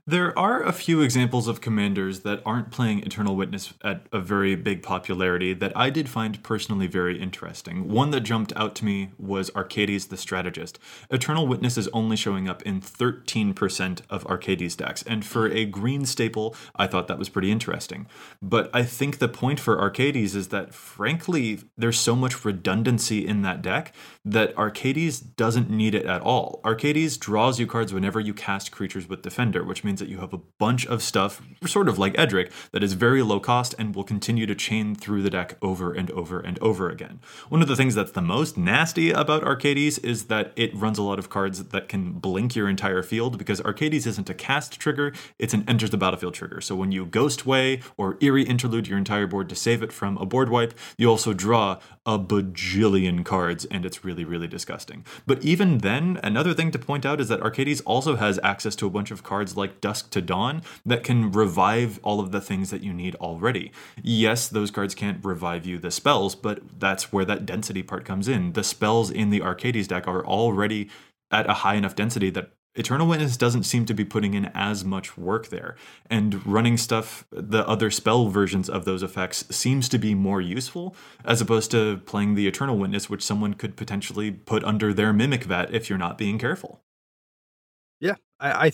There are a few examples of commanders that aren't playing Eternal Witness at a very big popularity that I did find personally very interesting. One that jumped out to me was Arcades the Strategist. Eternal Witness is only showing up in 13% of Arcades decks, and for a green staple, I thought that was pretty interesting. But I think the point for Arcades is that, frankly, there's so much redundancy in that deck that Arcades doesn't need it at all. Arcades draws you cards whenever you cast creatures with Defender, which means that you have a bunch of stuff, sort of like Edric, that is very low cost and will continue to chain through the deck over and over and over again. One of the things that's the most nasty about Arcades is that it runs a lot of cards that can blink your entire field, because Arcades isn't a cast trigger, it's an enters the battlefield trigger. So when you Ghostway or Eerie Interlude your entire board to save it from a board wipe, you also draw a bajillion cards, and it's really, really disgusting. But even then, another thing to point out is that Arcades also has access to a bunch of cards like Dusk to Dawn that can revive all of the things that you need already. Yes, those cards can't revive you the spells, but that's where that density part comes in. The spells in the Arcades deck are already at a high enough density that Eternal Witness doesn't seem to be putting in as much work there, and running stuff, the other spell versions of those effects, seems to be more useful, as opposed to playing the Eternal Witness, which someone could potentially put under their Mimic Vat if you're not being careful. Yeah, I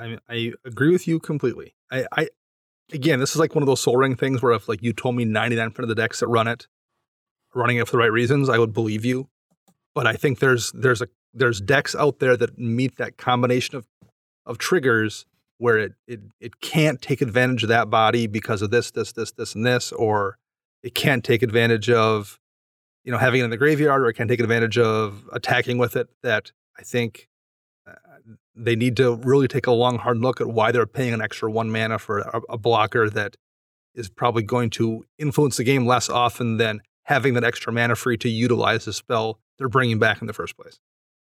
agree with you completely. Again, this is like one of those Sol Ring things where if like you told me 99% of the decks that run it, running it for the right reasons, I would believe you. But I think there's decks out there that meet that combination of triggers where it can't take advantage of that body because of this, and this, or it can't take advantage of, having it in the graveyard, or it can't take advantage of attacking with it. That I think they need to really take a long, hard look at why they're paying an extra 1 mana for a blocker that is probably going to influence the game less often than having that extra mana free to utilize the spell they're bringing back in the first place.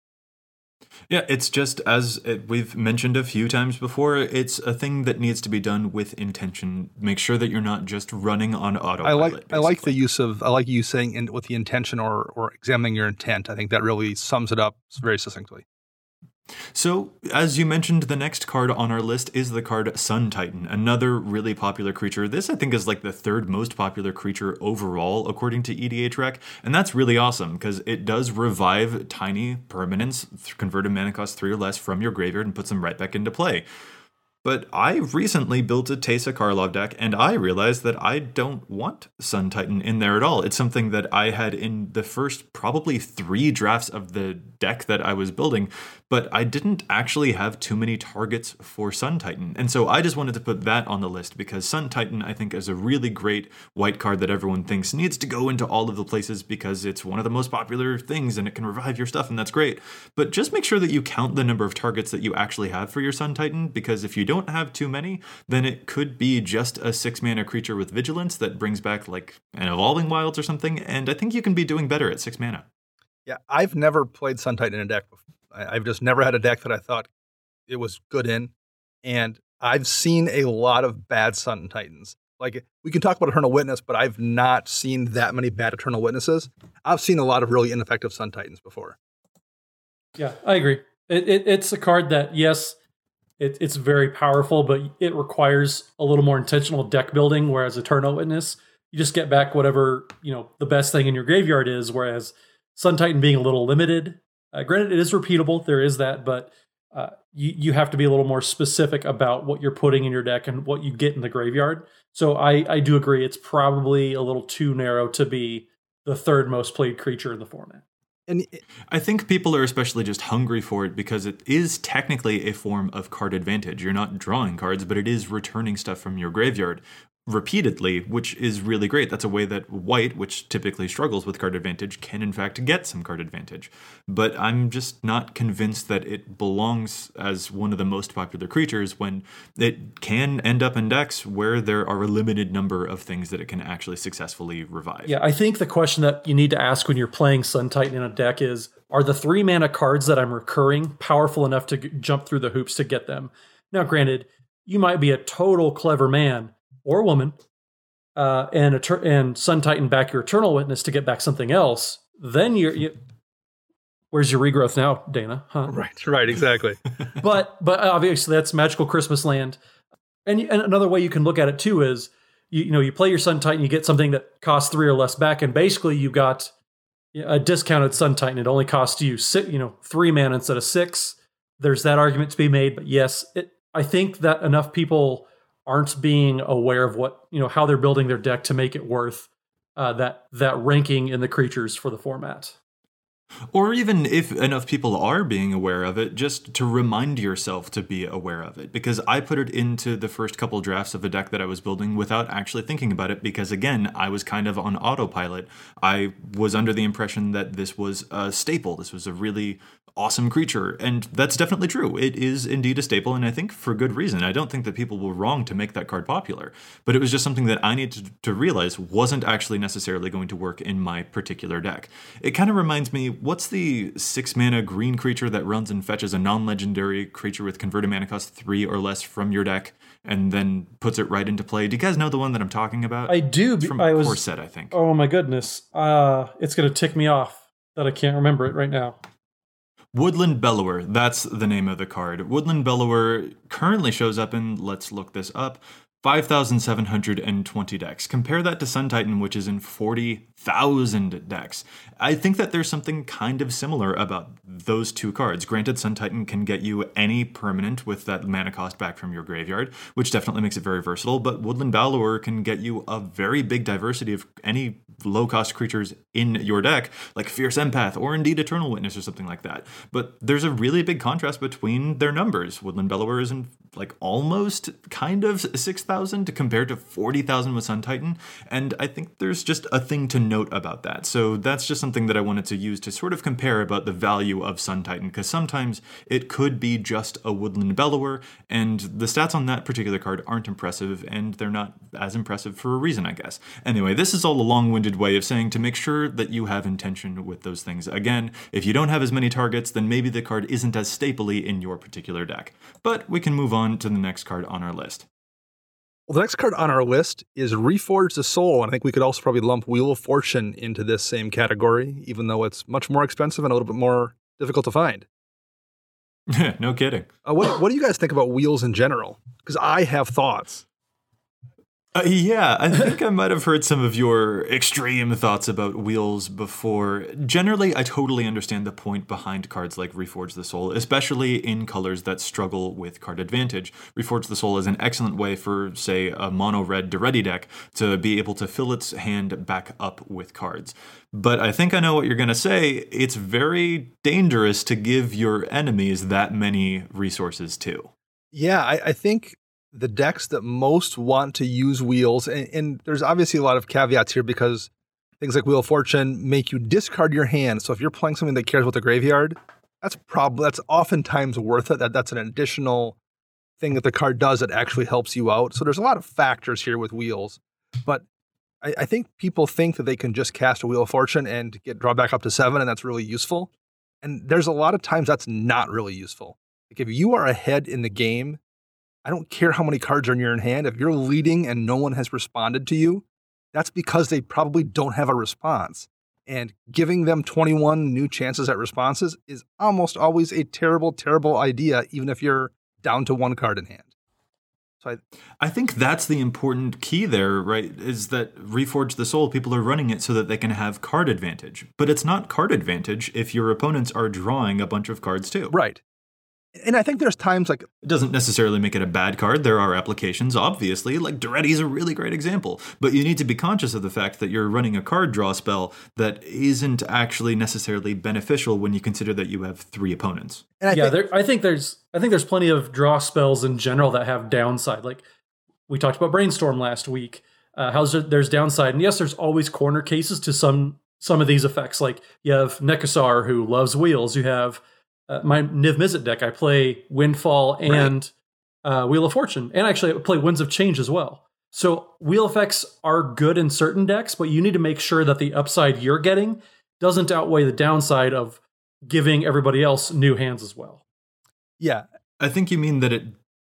Yeah, it's just, as we've mentioned a few times before, it's a thing that needs to be done with intention. Make sure that you're not just running on autopilot. I like the use of, I like you saying with the intention or examining your intent. I think that really sums it up very succinctly. So, as you mentioned, the next card on our list is the card Sun Titan, another really popular creature. This, I think, is like the third most popular creature overall, according to EDHREC, and that's really awesome, because it does revive tiny permanents, convert a mana cost 3 or less from your graveyard, and puts them right back into play. But I recently built a Teysa Karlov deck, and I realized that I don't want Sun Titan in there at all. It's something that I had in the first probably 3 drafts of the deck that I was building, but I didn't actually have too many targets for Sun Titan. And so I just wanted to put that on the list, because Sun Titan, I think, is a really great white card that everyone thinks needs to go into all of the places because it's one of the most popular things and it can revive your stuff, and that's great. But just make sure that you count the number of targets that you actually have for your Sun Titan, because if you don't have too many, then it could be just a 6 mana creature with Vigilance that brings back like an Evolving Wilds or something, and I think you can be doing better at 6 mana. Yeah, I've never played Sun Titan in a deck before. I've just never had a deck that I thought it was good in, and I've seen a lot of bad Sun Titans. Like, we can talk about Eternal Witness, but I've not seen that many bad Eternal Witnesses. I've seen a lot of really ineffective Sun Titans before. Yeah, I agree. It's a card that, yes, it's very powerful, but it requires a little more intentional deck building, whereas Eternal Witness, you just get back whatever, the best thing in your graveyard is, whereas Sun Titan being a little limited. Granted, it is repeatable, there is that, but you have to be a little more specific about what you're putting in your deck and what you get in the graveyard. So I do agree, it's probably a little too narrow to be the third most played creature in the format. And I think people are especially just hungry for it because it is technically a form of card advantage. You're not drawing cards, but it is returning stuff from your graveyard repeatedly, which is really great. That's a way that white, which typically struggles with card advantage, can in fact get some card advantage. But I'm just not convinced that it belongs as one of the most popular creatures when it can end up in decks where there are a limited number of things that it can actually successfully revive. Yeah, I think the question that you need to ask when you're playing Sun Titan in a deck is, are the 3 mana cards that I'm recurring powerful enough to jump through the hoops to get them? Now, granted, you might be a total clever man or woman, and Sun Titan back your Eternal Witness to get back something else, then Where's your regrowth now, Dana? Huh? Right, exactly. But obviously that's Magical Christmas Land. And another way you can look at it too is you play your Sun Titan, you get something that costs 3 or less back, and basically you've got a discounted Sun Titan. It only costs you 3 mana instead of 6. There's that argument to be made, but yes, I think that enough people aren't being aware of what how they're building their deck to make it worth that ranking in the creatures for the format. Or even if enough people are being aware of it, just to remind yourself to be aware of it. Because I put it into the first couple drafts of a deck that I was building without actually thinking about it, because again, I was kind of on autopilot. I was under the impression that this was a staple. This was a really awesome creature, and that's definitely true. It is indeed a staple, and I think for good reason. I don't think that people were wrong to make that card popular, but it was just something that I needed to realize wasn't actually necessarily going to work in my particular deck. It kind of reminds me, what's the 6 mana green creature that runs and fetches a non-legendary creature with converted mana cost 3 or less from your deck and then puts it right into play? Do you guys know the one that I'm talking about? I do. It's from Core Set, I think. Oh my goodness. It's going to tick me off that I can't remember it right now. Woodland Bellower, that's the name of the card. Woodland Bellower currently shows up in, let's look this up, 5,720 decks. Compare that to Sun Titan, which is in 40,000 decks. I think that there's something kind of similar about those two cards. Granted, Sun Titan can get you any permanent with that mana cost back from your graveyard, which definitely makes it very versatile, but Woodland Bellower can get you a very big diversity of any low-cost creatures in your deck, like Fierce Empath or indeed Eternal Witness or something like that. But there's a really big contrast between their numbers. Woodland Bellower is in almost kind of 6,000 compared to 40,000 with Sun Titan, and I think there's just a thing to note about that. So that's just something that I wanted to use to sort of compare about the value of Sun Titan, because sometimes it could be just a Woodland Bellower, and the stats on that particular card aren't impressive, and they're not as impressive for a reason, I guess. Anyway, this is all a long-winded way of saying to make sure that you have intention with those things. Again, if you don't have as many targets, then maybe the card isn't as stapley in your particular deck. But we can move on to the next card on our list. Well, the next card on our list is Reforge the Soul, and I think we could also probably lump Wheel of Fortune into this same category, even though it's much more expensive and a little bit more difficult to find. No kidding. What do you guys think about wheels in general? Because I have thoughts. Yeah, I think I might have heard some of your extreme thoughts about wheels before. Generally, I totally understand the point behind cards like Reforge the Soul, especially in colors that struggle with card advantage. Reforge the Soul is an excellent way for, say, a mono-red Daretti deck to be able to fill its hand back up with cards. But I think I know what you're going to say. It's very dangerous to give your enemies that many resources too. Yeah, I think the decks that most want to use wheels, and there's obviously a lot of caveats here because things like Wheel of Fortune make you discard your hand. So if you're playing something that cares about the graveyard, that's oftentimes worth it. That's an additional thing that the card does that actually helps you out. So there's a lot of factors here with wheels. But I think people think that they can just cast a Wheel of Fortune and get draw back up to 7, and that's really useful. And there's a lot of times that's not really useful. Like if you are ahead in the game, I don't care how many cards are in your hand. If you're leading and no one has responded to you, that's because they probably don't have a response. And giving them 21 new chances at responses is almost always a terrible, terrible idea, even if you're down to 1 card in hand. So I think that's the important key there, right? Is that Reforge the Soul, people are running it so that they can have card advantage. But it's not card advantage if your opponents are drawing a bunch of cards too. Right. And I think there's times like... It doesn't necessarily make it a bad card. There are applications, obviously, like Daretti is a really great example. But you need to be conscious of the fact that you're running a card draw spell that isn't actually necessarily beneficial when you consider that you have 3 opponents. And I think there's plenty of draw spells in general that have downside. Like we talked about Brainstorm last week. There's downside. And yes, there's always corner cases to some of these effects. Like you have Nekasar, who loves wheels. You have... my Niv Mizzet deck, I play Windfall and Wheel of Fortune. And actually, I play Winds of Change as well. So wheel effects are good in certain decks, but you need to make sure that the upside you're getting doesn't outweigh the downside of giving everybody else new hands as well. Yeah. I think you mean that it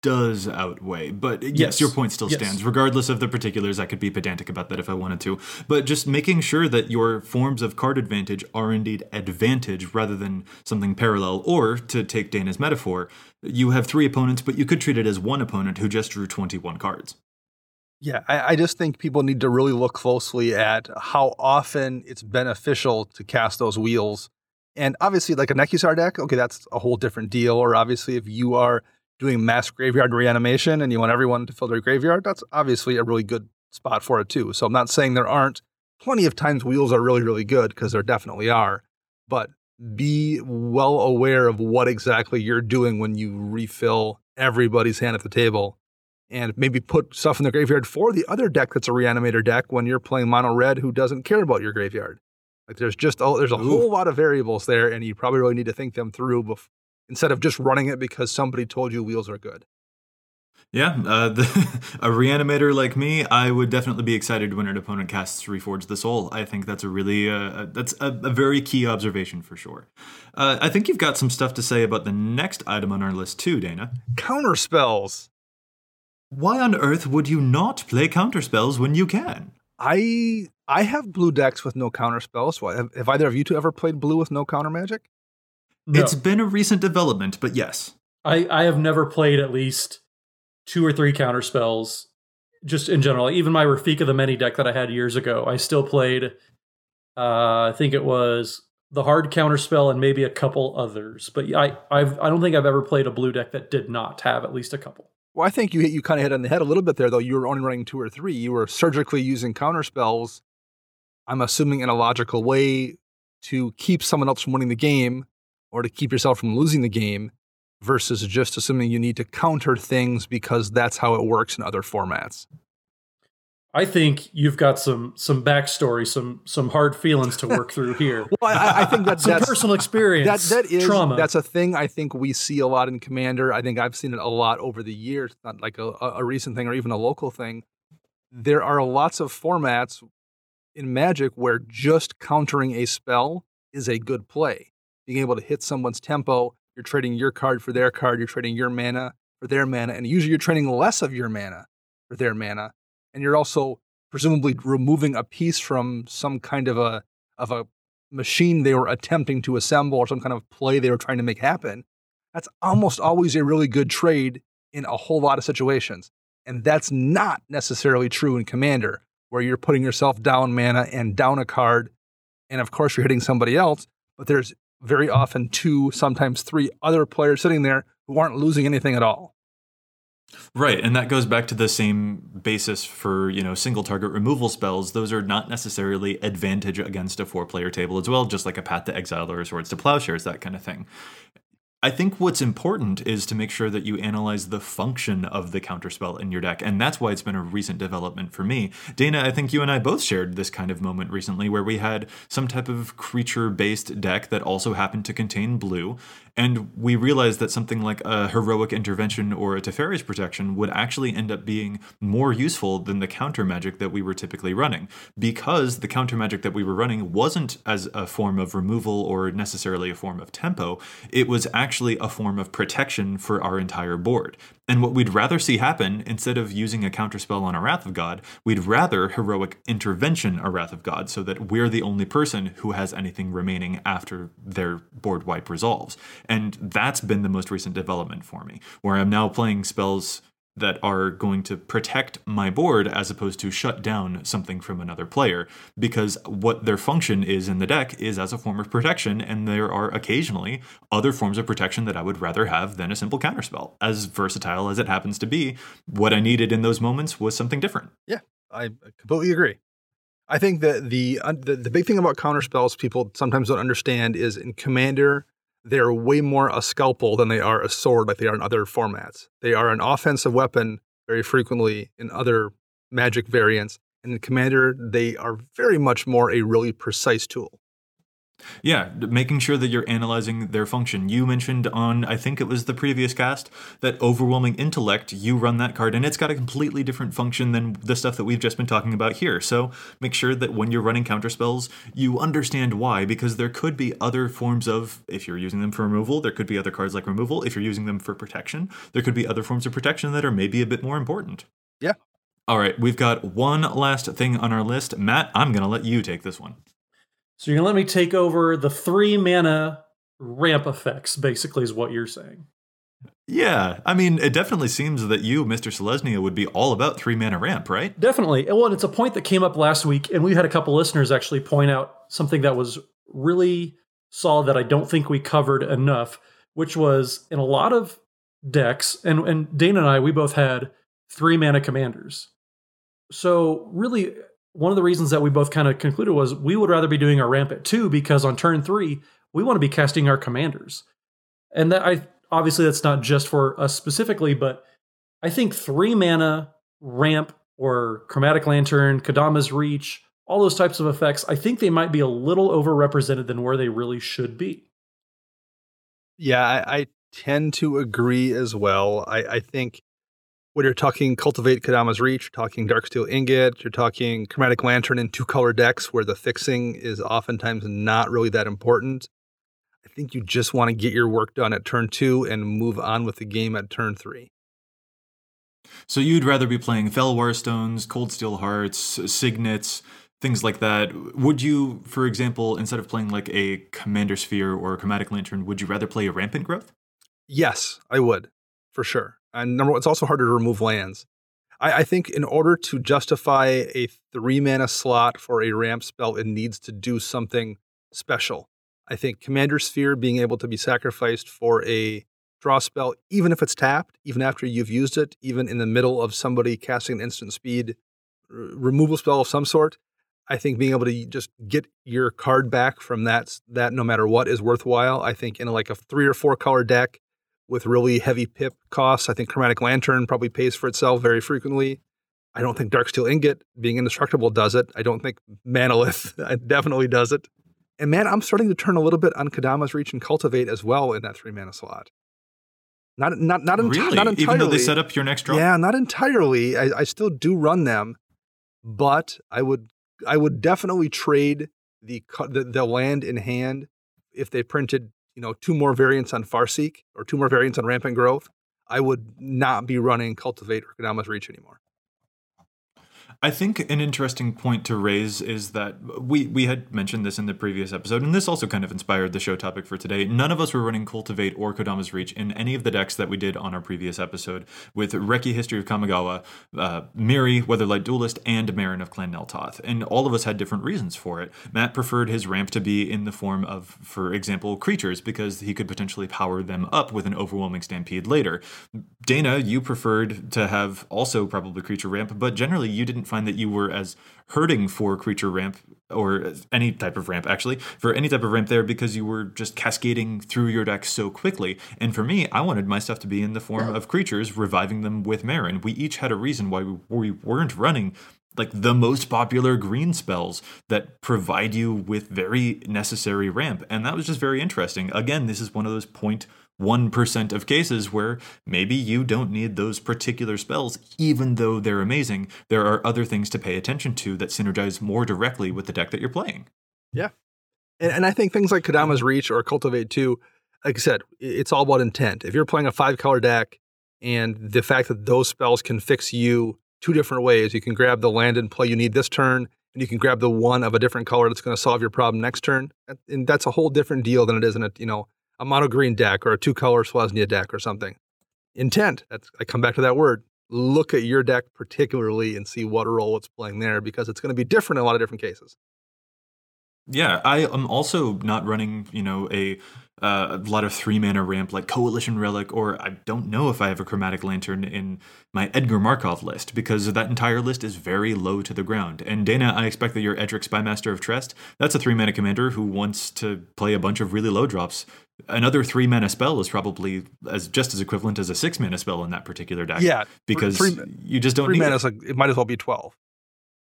does outweigh. But yes, Yes. your point still Yes. stands. Regardless of the particulars, I could be pedantic about that if I wanted to. But just making sure that your forms of card advantage are indeed advantage rather than something parallel. Or, to take Dana's metaphor, you have 3 opponents, but you could treat it as 1 opponent who just drew 21 cards. Yeah, I just think people need to really look closely at how often it's beneficial to cast those wheels. And obviously, like a Nekusar deck, okay, that's a whole different deal. Or obviously, if you are doing mass graveyard reanimation and you want everyone to fill their graveyard, that's obviously a really good spot for it too. So I'm not saying there aren't plenty of times wheels are really, really good, because there definitely are. But be well aware of what exactly you're doing when you refill everybody's hand at the table. And maybe put stuff in the graveyard for the other deck that's a reanimator deck when you're playing mono red who doesn't care about your graveyard. Like there's a whole lot of variables there, and you probably really need to think them through instead of just running it because somebody told you wheels are good. Yeah, a reanimator like me, I would definitely be excited when an opponent casts Reforge the Soul. I think that's a really that's a very key observation for sure. I think you've got some stuff to say about the next item on our list too, Dana. Counter spells. Why on earth would you not play counterspells when you can? I have blue decks with no counter spells. Have either of you two ever played blue with no counter magic? No. It's been a recent development, but yes. I have never played at least 2 or 3 counter spells, just in general. Even my Rafika the Many deck that I had years ago, I still played, I think it was the hard counter spell and maybe a couple others. But I don't think I've ever played a blue deck that did not have at least a couple. Well, I think you kind of hit on the head a little bit there, though. You were only running 2 or 3. You were surgically using counter spells, I'm assuming in a logical way, to keep someone else from winning the game or to keep yourself from losing the game, versus just assuming you need to counter things because that's how it works in other formats. I think you've got some backstory, some hard feelings to work through here. Well, I think that's personal experience. That is trauma. That's a thing I think we see a lot in Commander. I think I've seen it a lot over the years. It's not like a recent thing or even a local thing. There are lots of formats in Magic where just countering a spell is a good play. Being able to hit someone's tempo, you're trading your card for their card, you're trading your mana for their mana, and usually you're trading less of your mana for their mana. And you're also presumably removing a piece from some kind of a machine they were attempting to assemble or some kind of play they were trying to make happen. That's almost always a really good trade in a whole lot of situations. And that's not necessarily true in Commander, where you're putting yourself down mana and down a card, and of course you're hitting somebody else, but there's very often 2, sometimes 3 other players sitting there who aren't losing anything at all. Right, and that goes back to the same basis for, single target removal spells. Those are not necessarily advantage against a 4-player table as well, just like a Path to Exile or a Swords to Plowshares, that kind of thing. I think what's important is to make sure that you analyze the function of the counterspell in your deck, and that's why it's been a recent development for me. Dana, I think you and I both shared this kind of moment recently where we had some type of creature-based deck that also happened to contain blue, and we realized that something like a Heroic Intervention or a Teferi's Protection would actually end up being more useful than the counter magic that we were typically running, because the counter magic that we were running wasn't as a form of removal or necessarily a form of tempo. It was actually a form of protection for our entire board. And what we'd rather see happen, instead of using a counterspell on a Wrath of God, we'd rather Heroic Intervention a Wrath of God so that we're the only person who has anything remaining after their board wipe resolves. And that's been the most recent development for me, where I'm now playing spells that are going to protect my board as opposed to shut down something from another player, because what their function is in the deck is as a form of protection, and there are occasionally other forms of protection that I would rather have than a simple counterspell. As versatile as it happens to be, what I needed in those moments was something different. Yeah, I completely agree. I think that the big thing about counterspells people sometimes don't understand is in Commander, they're way more a scalpel than they are a sword like they are in other formats. They are an offensive weapon very frequently in other Magic variants. And in Commander, they are very much more a really precise tool. Yeah, making sure that you're analyzing their function. You mentioned on, I think it was the previous cast, that Overwhelming Intellect, you run that card and it's got a completely different function than the stuff that we've just been talking about here. So make sure that when you're running counterspells, you understand why, because there could be other forms of, if you're using them for removal, there could be other cards like removal. If you're using them for protection, there could be other forms of protection that are maybe a bit more important. Yeah. All right, we've got one last thing on our list. Matt, I'm going to let you take this one. So you're going to let me take over the 3 mana ramp effects, basically, is what you're saying. Yeah, I mean, it definitely seems that you, Mr. Selesnya, would be all about 3 mana ramp, right? Definitely. Well, it's a point that came up last week, and we had a couple listeners actually point out something that was really solid that I don't think we covered enough, which was in a lot of decks, and Dana and I, we both had 3 mana commanders. So really, one of the reasons that we both kind of concluded was we would rather be doing our ramp at 2 because on turn 3, we want to be casting our commanders. And that obviously that's not just for us specifically, but I think 3 mana ramp or Chromatic Lantern, Kodama's Reach, all those types of effects, I think they might be a little overrepresented than where they really should be. Yeah, I tend to agree as well. I think when you're talking Cultivate Kodama's Reach, you're talking Darksteel Ingot, you're talking Chromatic Lantern in 2-color decks where the fixing is oftentimes not really that important. I think you just want to get your work done at turn 2 and move on with the game at turn 3. So you'd rather be playing Fellwar Stones, Cold Steel Hearts, Signets, things like that. Would you, for example, instead of playing like a Commander Sphere or a Chromatic Lantern, would you rather play a Rampant Growth? Yes, I would, for sure. And number one, it's also harder to remove lands. I think in order to justify a 3 mana slot for a ramp spell, it needs to do something special. I think Commander Sphere being able to be sacrificed for a draw spell, even if it's tapped, even after you've used it, even in the middle of somebody casting an instant speed removal spell of some sort, I think being able to just get your card back from that no matter what is worthwhile. I think in like a 3 or 4 color deck with really heavy pip costs, I think Chromatic Lantern probably pays for itself very frequently. I don't think Darksteel Ingot being indestructible does it. I don't think Manalith definitely does it. And man, I'm starting to turn a little bit on Kodama's Reach and Cultivate as well in that 3 mana slot. Not entirely. Even though they set up your next draw? Yeah, not entirely. I still do run them, but I would definitely trade the land in hand if they printed 2 more variants on Farseek or 2 more variants on Rampant Growth. I would not be running Cultivate or Kodama's Reach anymore. I think an interesting point to raise is that we had mentioned this in the previous episode, and this also kind of inspired the show topic for today. None of us were running Cultivate or Kodama's Reach in any of the decks that we did on our previous episode with Reki History of Kamigawa, Miri, Weatherlight Duelist, and Marin of Clan Neltoth. And all of us had different reasons for it. Matt preferred his ramp to be in the form of, for example, creatures, because he could potentially power them up with an Overwhelming Stampede later. Dana, you preferred to have also probably creature ramp, but generally you didn't find that you were as hurting for creature ramp or any type of ramp, actually, for any type of ramp there because you were just cascading through your deck so quickly. And for me, I wanted my stuff to be in the form of creatures, reviving them with Marin. We each had a reason why we weren't running like the most popular green spells that provide you with very necessary ramp. And that was just very interesting. Again, this is one of those 0.1% of cases where maybe you don't need those particular spells, even though they're amazing. There are other things to pay attention to that synergize more directly with the deck that you're playing. Yeah. And I think things like Kodama's Reach or Cultivate 2, like I said, it's all about intent. If you're playing a 5-color deck and the fact that those spells can fix you 2 different ways, you can grab the land and play you need this turn, and you can grab the one of a different color that's going to solve your problem next turn. And that's a whole different deal than it is in a mono green deck or a 2-color Selesnya deck or something. Intent. I come back to that word. Look at your deck particularly and see what role it's playing there, because it's going to be different in a lot of different cases. Yeah, I am also not running, a lot of 3-mana ramp like Coalition Relic, or I don't know if I have a Chromatic Lantern in my Edgar Markov list, because that entire list is very low to the ground. And Dana, I expect that your Edric Spymaster of Trest, that's a 3-mana commander who wants to play a bunch of really low drops. Another 3-mana spell is probably just as equivalent as a 6-mana spell in that particular deck. Yeah, because you just don't need it. It might as well be 12.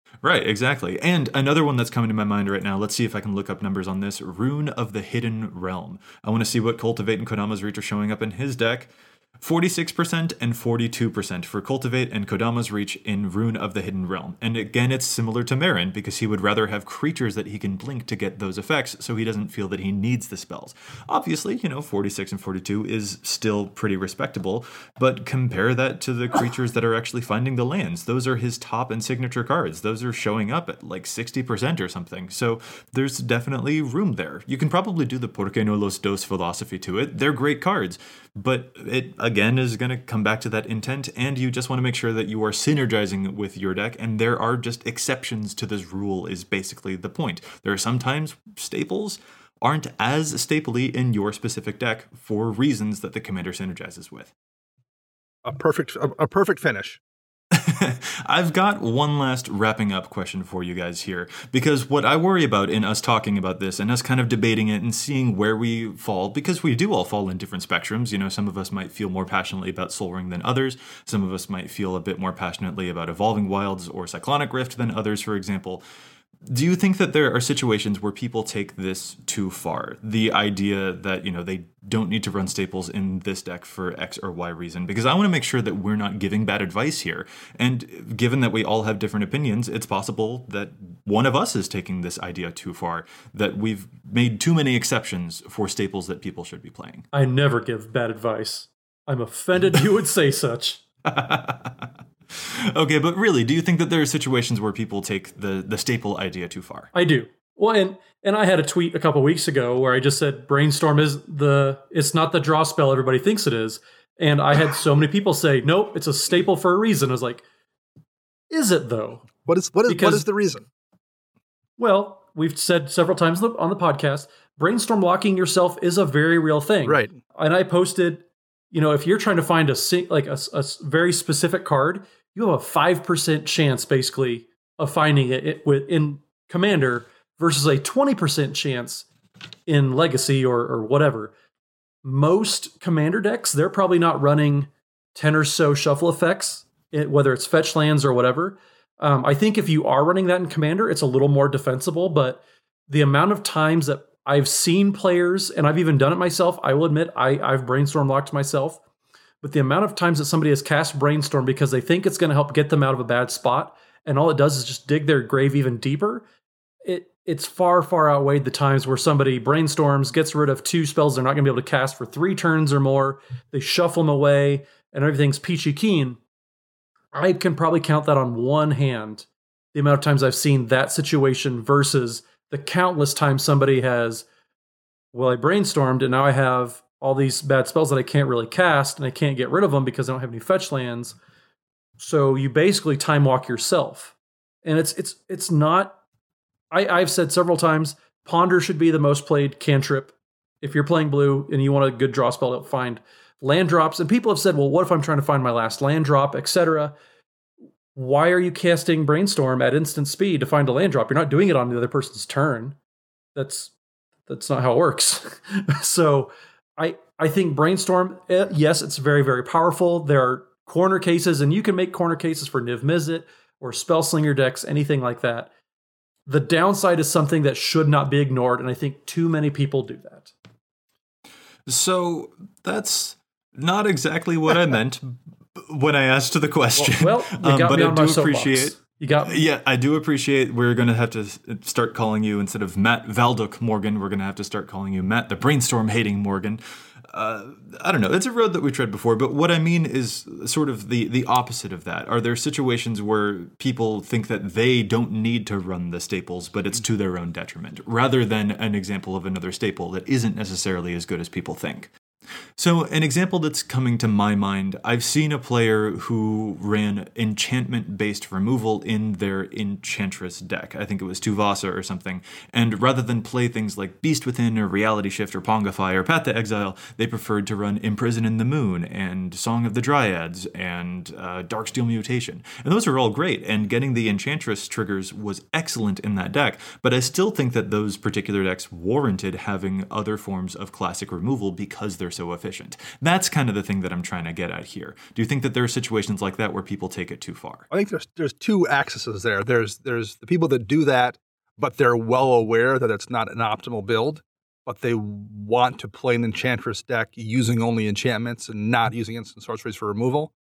Right, exactly. And another one that's coming to my mind right now, let's see if I can look up numbers on this. Rune of the Hidden Realm. I want to see what Cultivate and Kodama's Reach are showing up in his deck. 46% and 42% for Cultivate and Kodama's Reach in Rune of the Hidden Realm. And again, it's similar to Marin, because he would rather have creatures that he can blink to get those effects, so he doesn't feel that he needs the spells. Obviously, 46 and 42 is still pretty respectable, but compare that to the creatures that are actually finding the lands. Those are his top and signature cards. Those are showing up at like 60% or something, so there's definitely room there. You can probably do the Por qué no los dos philosophy to it. They're great cards, but it, again, is going to come back to that intent, and you just want to make sure that you are synergizing with your deck, and there are just exceptions to this rule is basically the point. There are sometimes staples aren't as stapley in your specific deck for reasons that the commander synergizes with. A perfect finish. I've got one last wrapping up question for you guys here, because what I worry about in us talking about this and us kind of debating it and seeing where we fall, because we do all fall in different spectrums. Some of us might feel more passionately about Sol Ring than others. Some of us might feel a bit more passionately about Evolving Wilds or Cyclonic Rift than others, for example. Do you think that there are situations where people take this too far? The idea that, they don't need to run staples in this deck for X or Y reason? Because I want to make sure that we're not giving bad advice here. And given that we all have different opinions, it's possible that one of us is taking this idea too far, that we've made too many exceptions for staples that people should be playing. I never give bad advice. I'm offended you would say such. Okay, but really, do you think that there are situations where people take the staple idea too far? I do. Well, and I had a tweet a couple weeks ago where I just said Brainstorm it's not the draw spell everybody thinks it is. And I had so many people say, nope, it's a staple for a reason. I was like, is it though? What is the reason? Well, we've said several times on the podcast, brainstorm locking yourself is a very real thing. Right. And I posted, if you're trying to find a very specific card, you have a 5% chance basically of finding it in Commander versus a 20% chance in Legacy or whatever. Most Commander decks, they're probably not running 10 or so shuffle effects, whether it's fetch lands or whatever. I think if you are running that in Commander, it's a little more defensible, but the amount of times that I've seen players, and I've even done it myself, I will admit I've brainstorm locked myself, but the amount of times that somebody has cast Brainstorm because they think it's going to help get them out of a bad spot, and all it does is just dig their grave even deeper, it's far, far outweighed the times where somebody brainstorms, gets rid of 2 spells they're not going to be able to cast for 3 turns or more, they shuffle them away, and everything's peachy keen. I can probably count that on one hand, the amount of times I've seen that situation versus the countless times somebody has, I brainstormed and now I have all these bad spells that I can't really cast and I can't get rid of them because I don't have any fetch lands. So you basically time walk yourself. And it's not, I've said several times, Ponder should be the most played cantrip. If you're playing blue and you want a good draw spell to find land drops, and people have said, well, what if I'm trying to find my last land drop, etc.? Why are you casting Brainstorm at instant speed to find a land drop? You're not doing it on the other person's turn. That's not how it works. So I think Brainstorm, yes, it's very, very powerful. There are corner cases, and you can make corner cases for Niv Mizzet or Spellslinger decks, anything like that. The downside is something that should not be ignored, and I think too many people do that. So that's not exactly what I meant when I asked the question. Well, you got but me I on do my soapbox. appreciate. You got me. Yeah, I do appreciate. We're going to have to start calling you, instead of Matt Valduk Morgan, we're going to have to start calling you Matt the Brainstorm hating Morgan. I don't know. It's a road that we tread before, but what I mean is sort of the opposite of that. Are there situations where people think that they don't need to run the staples, but it's to their own detriment, rather than an example of another staple that isn't necessarily as good as people think? So an example that's coming to my mind, I've seen a player who ran enchantment-based removal in their Enchantress deck. I think it was Tuvasa or something. And rather than play things like Beast Within or Reality Shift or Pongify or Path to Exile, they preferred to run Imprison in the Moon and Song of the Dryads and Darksteel Mutation. And those are all great, and getting the Enchantress triggers was excellent in that deck, but I still think that those particular decks warranted having other forms of classic removal because they're so efficient. That's kind of the thing that I'm trying to get at here. Do you think that there are situations like that where people take it too far? I think there's two axes there. There's the people that do that, but they're well aware that it's not an optimal build, but they want to play an Enchantress deck using only enchantments and not using instant sorceries for removal.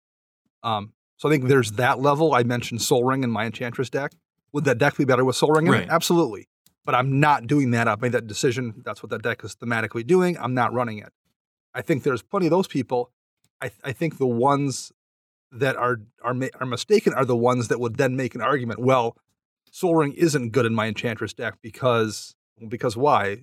So I think there's that level. I mentioned Sol Ring in my Enchantress deck. Would that deck be better with Sol Ring in it? Absolutely. But I'm not doing that. I've made that decision. That's what that deck is thematically doing. I'm not running it. I think there's plenty of those people. I think the ones that are mistaken are the ones that would then make an argument. Well, Sol Ring isn't good in my Enchantress deck because why?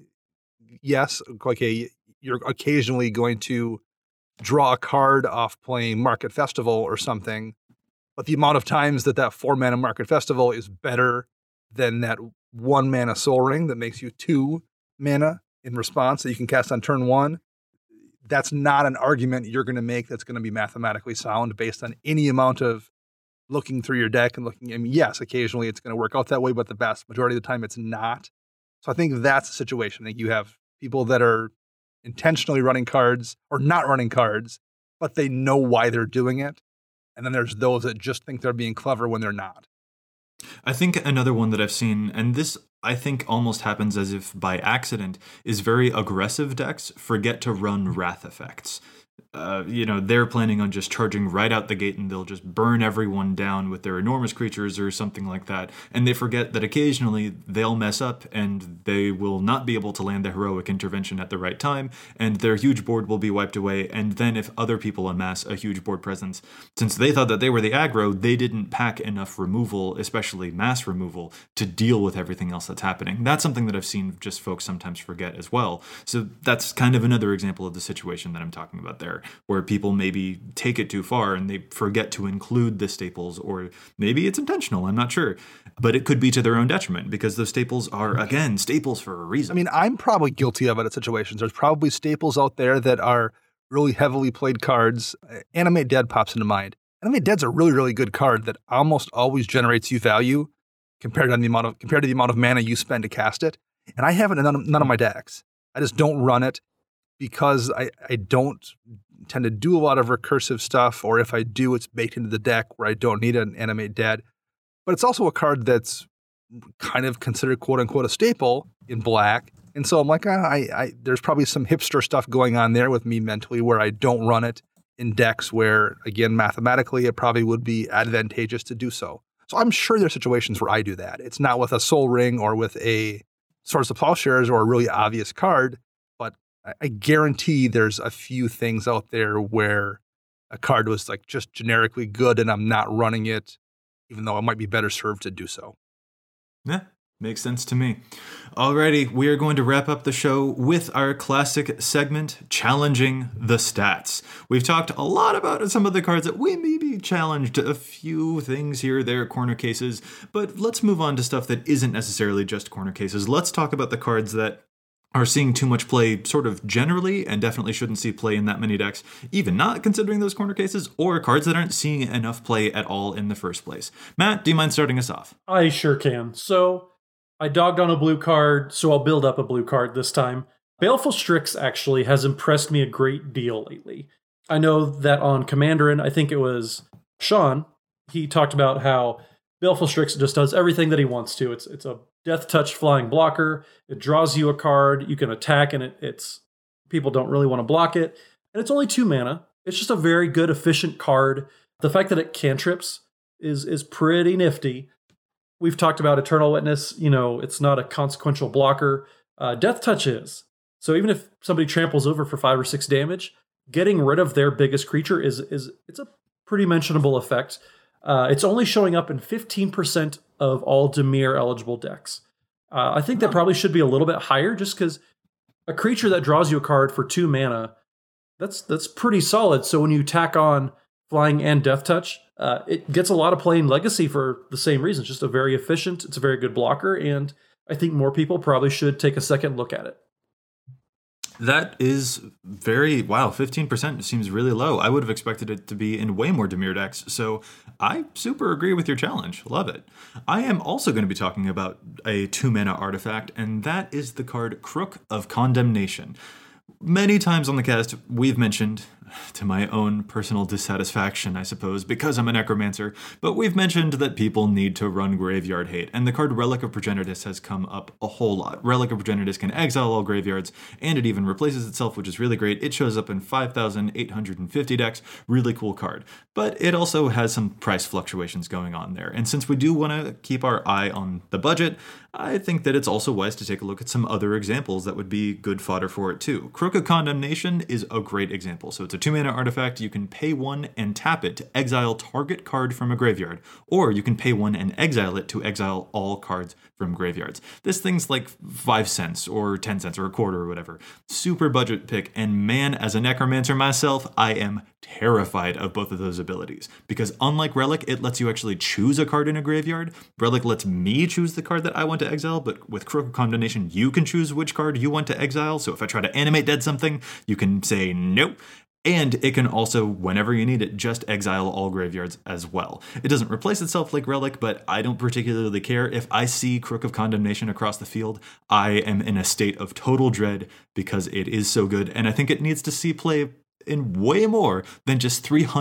Yes, okay, you're occasionally going to draw a card off playing Market Festival or something, but the amount of times that 4-mana Market Festival is better than that 1-mana Sol Ring that makes you 2 mana in response that you can cast on turn 1, that's not an argument you're going to make that's going to be mathematically sound based on any amount of looking through your deck and looking. I mean, yes, occasionally it's going to work out that way, but the vast majority of the time it's not. So I think that's the situation. I think you have people that are intentionally running cards or not running cards, but they know why they're doing it. And then there's those that just think they're being clever when they're not. I think another one that I've seen, and this I think almost happens as if by accident, is very aggressive decks forget to run Wrath effects. They're planning on just charging right out the gate and they'll just burn everyone down with their enormous creatures or something like that. And they forget that occasionally they'll mess up and they will not be able to land the heroic intervention at the right time, and their huge board will be wiped away. And then if other people amass a huge board presence, since they thought that they were the aggro, they didn't pack enough removal, especially mass removal, to deal with everything else that's happening. That's something that I've seen just folks sometimes forget as well. So that's kind of another example of the situation that I'm talking about there, where people maybe take it too far and they forget to include the staples, or maybe it's intentional, I'm not sure. But it could be to their own detriment because those staples are, again, staples for a reason. I mean, I'm probably guilty of it at situations. There's probably staples out there that are really heavily played cards. Animate Dead pops into mind. Animate Dead's a really, really good card that almost always generates you value compared to the amount of mana you spend to cast it. And I have it in none of my decks. I just don't run it because I don't tend to do a lot of recursive stuff, or if I do, it's baked into the deck where I don't need an Animate Dead. But it's also a card that's kind of considered quote unquote a staple in Black. And so I'm like, there's probably some hipster stuff going on there with me mentally where I don't run it in decks where, again, mathematically, it probably would be advantageous to do so. So I'm sure there's situations where I do that. It's not with a Sol Ring or with a Swords to Plowshares or a really obvious card, but I guarantee there's a few things out there where a card was like just generically good and I'm not running it, even though I might be better served to do so. Yeah, makes sense to me. Alrighty, we are going to wrap up the show with our classic segment, Challenging the Stats. We've talked a lot about some of the cards that we maybe challenged, a few things here, there, corner cases, but let's move on to stuff that isn't necessarily just corner cases. Let's talk about the cards that are seeing too much play sort of generally and definitely shouldn't see play in that many decks, even not considering those corner cases, or cards that aren't seeing enough play at all in the first place. Matt, do you mind starting us off? I sure can. So I dogged on a blue card, so I'll build up a blue card this time. Baleful Strix actually has impressed me a great deal lately. I know that on Commanderin, I think it was Sean, he talked about how Baleful Strix just does everything that he wants to. It's a death touch flying blocker. It draws you a card. You can attack, and it's people don't really want to block it. And it's only 2 mana. It's just a very good, efficient card. The fact that it cantrips is pretty nifty. We've talked about Eternal Witness. It's not a consequential blocker. Death touch is. So even if somebody tramples over for 5 or 6 damage, getting rid of their biggest creature it's a pretty mentionable effect. It's only showing up in 15% of all Dimir eligible decks. I think that probably should be a little bit higher just because a creature that draws you a card for 2 mana, that's pretty solid. So when you tack on flying and death touch, it gets a lot of play in Legacy for the same reason. It's just a very efficient, it's a very good blocker, and I think more people probably should take a second look at it. That is very, 15% seems really low. I would have expected it to be in way more Dimir decks, so I super agree with your challenge. Love it. I am also going to be talking about a 2-mana artifact, and that is the card Crook of Condemnation. Many times on the cast, we've mentioned, to my own personal dissatisfaction, I suppose, because I'm a necromancer, but we've mentioned that people need to run Graveyard Hate, and the card Relic of Progenitus has come up a whole lot. Relic of Progenitus can exile all graveyards, and it even replaces itself, which is really great. It shows up in 5,850 decks, really cool card. But it also has some price fluctuations going on there, and since we do want to keep our eye on the budget, I think that it's also wise to take a look at some other examples that would be good fodder for it too. Crook of Condemnation is a great example. So it's a 2-mana artifact. You can pay 1 and tap it to exile target card from a graveyard, or you can pay 1 and exile it to exile all cards from graveyards. This thing's like 5 cents or 10 cents or a quarter or whatever. Super budget pick, and man, as a necromancer myself, I am terrified of both of those abilities, because unlike Relic, it lets you actually choose a card in a graveyard. Relic lets me choose the card that I want to exile, but with Crook of Condemnation, you can choose which card you want to exile. So if I try to animate dead something, you can say nope. And it can also, whenever you need it, just exile all graveyards as well. It doesn't replace itself like Relic, but I don't particularly care. If I see Crook of Condemnation across the field, I am in a state of total dread because it is so good, and I think it needs to see play in way more than just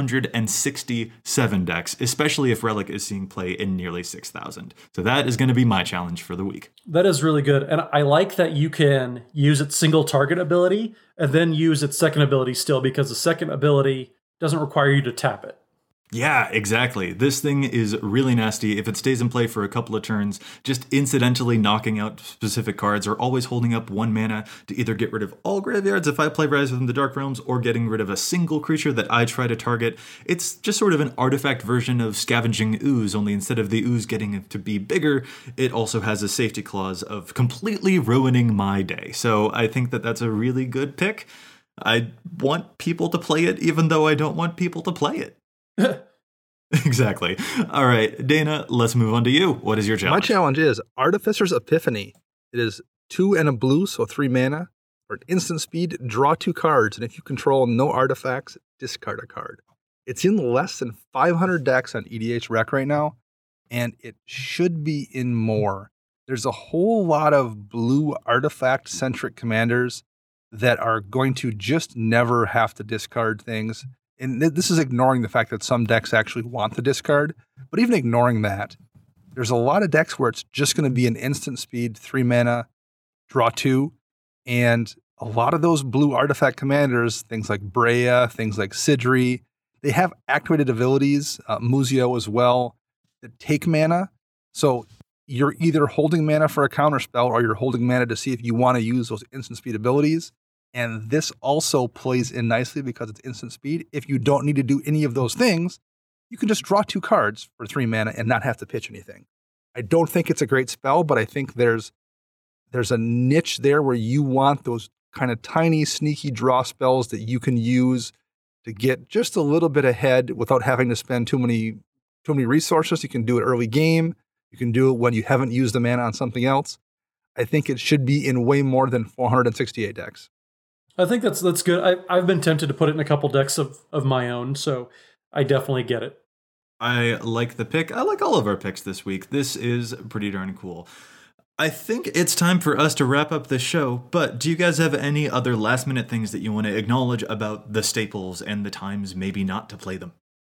367 decks, especially if Relic is seeing play in nearly 6,000. So that is going to be my challenge for the week. That is really good. And I like that you can use its single target ability and then use its second ability still, because the second ability doesn't require you to tap it. Yeah, exactly. This thing is really nasty. If it stays in play for a couple of turns, just incidentally knocking out specific cards, or always holding up 1 mana to either get rid of all graveyards if I play Rise Within the Dark Realms, or getting rid of a single creature that I try to target. It's just sort of an artifact version of Scavenging Ooze, only instead of the ooze getting to be bigger, it also has a safety clause of completely ruining my day. So I think that that's a really good pick. I want people to play it, even though I don't want people to play it. Exactly. All right, Dana, let's move on to you. What is your challenge? My challenge is Artificer's Epiphany. It is 2 and a blue, so 3 mana. For instant speed, draw 2 cards, and if you control no artifacts, discard a card. It's in less than 500 decks on EDH Rec right now, and it should be in more. There's a whole lot of blue artifact-centric commanders that are going to just never have to discard things. And this is ignoring the fact that some decks actually want the discard. But even ignoring that, there's a lot of decks where it's just going to be an instant speed, 3 mana, draw 2. And a lot of those blue artifact commanders, things like Breya, things like Sidri, they have activated abilities, Muzio as well, that take mana. So you're either holding mana for a counterspell, or you're holding mana to see if you want to use those instant speed abilities. And this also plays in nicely because it's instant speed. If you don't need to do any of those things, you can just draw 2 cards for 3 mana and not have to pitch anything. I don't think it's a great spell, but I think there's a niche there where you want those kind of tiny, sneaky draw spells that you can use to get just a little bit ahead without having to spend too many resources. You can do it early game. You can do it when you haven't used the mana on something else. I think it should be in way more than 468 decks. I think that's good. I've been tempted to put it in a couple decks of my own, so I definitely get it. I like the pick. I like all of our picks this week. This is pretty darn cool. I think it's time for us to wrap up the show, but do you guys have any other last-minute things that you want to acknowledge about the staples and the times maybe not to play them?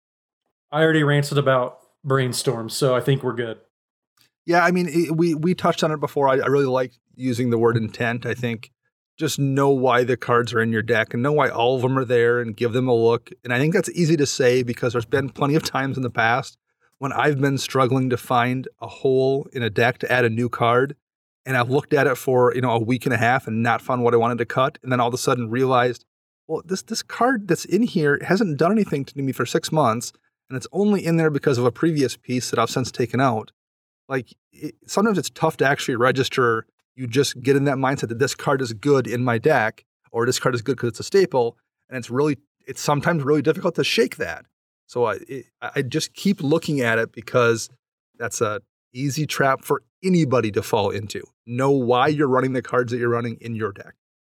I already ranted about Brainstorm, so I think we're good. Yeah, I mean, we touched on it before. I really like using the word intent. I think just know why the cards are in your deck and know why all of them are there and give them a look. And I think that's easy to say because there's been plenty of times in the past when I've been struggling to find a hole in a deck to add a new card. And I've looked at it for, a week and a half and not found what I wanted to cut. And then all of a sudden realized, well, this card that's in here hasn't done anything to me for 6 months. And it's only in there because of a previous piece that I've since taken out. Sometimes it's tough to actually register. You just get in that mindset that this card is good in my deck, or this card is good because it's a staple, and it's sometimes really difficult to shake that. So I just keep looking at it because that's a easy trap for anybody to fall into. Know why you're running the cards that you're running in your deck.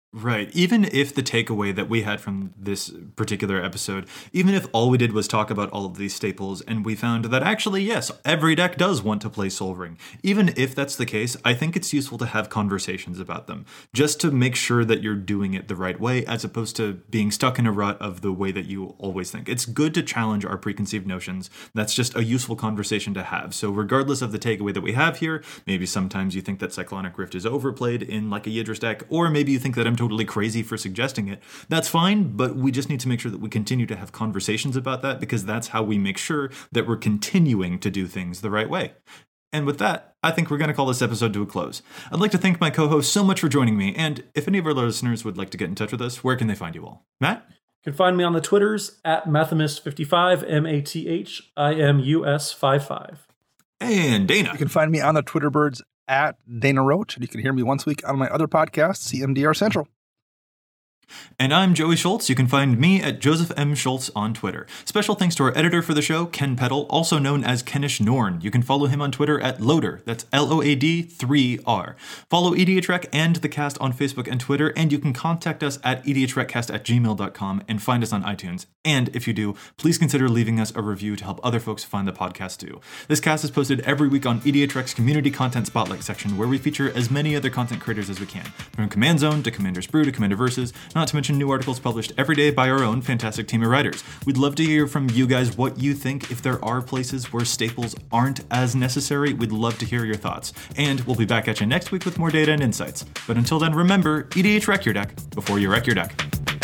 Right. Even if the takeaway that we had from this particular episode, even if all we did was talk about all of these staples and we found that actually, yes, every deck does want to play Sol Ring. Even if that's the case, I think it's useful to have conversations about them, just to make sure that you're doing it the right way, as opposed to being stuck in a rut of the way that you always think. It's good to challenge our preconceived notions. That's just a useful conversation to have. So regardless of the takeaway that we have here, maybe sometimes you think that Cyclonic Rift is overplayed in like a Yidris deck, or maybe you think that I'm totally crazy for suggesting it. That's fine, but we just need to make sure that we continue to have conversations about that, because that's how we make sure that we're continuing to do things the right way. And with that, I think we're going to call this episode to a close. I'd like to thank my co-hosts so much for joining me, and if any of our listeners would like to get in touch with us, where can they find you all? Matt? You can find me on the Twitters at Mathimus55, MATHIMUS55. And Dana? You can find me on the Twitter birds at Dana Roach, and you can hear me once a week on my other podcast, CMDR Central. And I'm Joey Schultz. You can find me at Joseph M. Schultz on Twitter. Special thanks to our editor for the show, Ken Peddle, also known as Kenish Norn. You can follow him on Twitter at Loader. That's LOAD3R. Follow EDHREC and the cast on Facebook and Twitter, and you can contact us at edhrecast@gmail.com and find us on iTunes. And if you do, please consider leaving us a review to help other folks find the podcast too. This cast is posted every week on EDHREC's Community Content Spotlight section, where we feature as many other content creators as we can, from Command Zone to Commander's Brew to Commander Versus, not to mention new articles published every day by our own fantastic team of writers. We'd love to hear from you guys what you think. If there are places where staples aren't as necessary, we'd love to hear your thoughts. And we'll be back at you next week with more data and insights. But until then, remember, EDHREC your deck before you wreck your deck.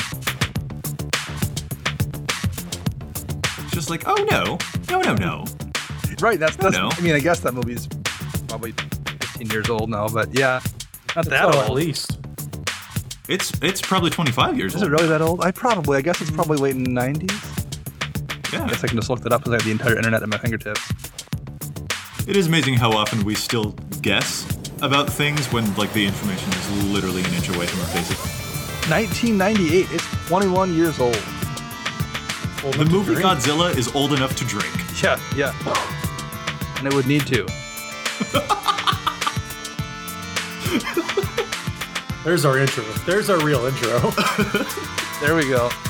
It's just like, oh no. No. Right, that's no. I mean, I guess that movie's probably 15 years old now, but yeah, not that old. At least. It's probably 25 years old. Is it really that old? I guess it's probably late in the 90s. Yeah. I guess I can just look that up because I have the entire internet at my fingertips. It is amazing how often we still guess about things when like the information is literally an inch away from our faces. 1998. It's 21 years old. The movie Godzilla is old enough to drink. Yeah. And it would need to. There's our intro. There's our real intro. There we go.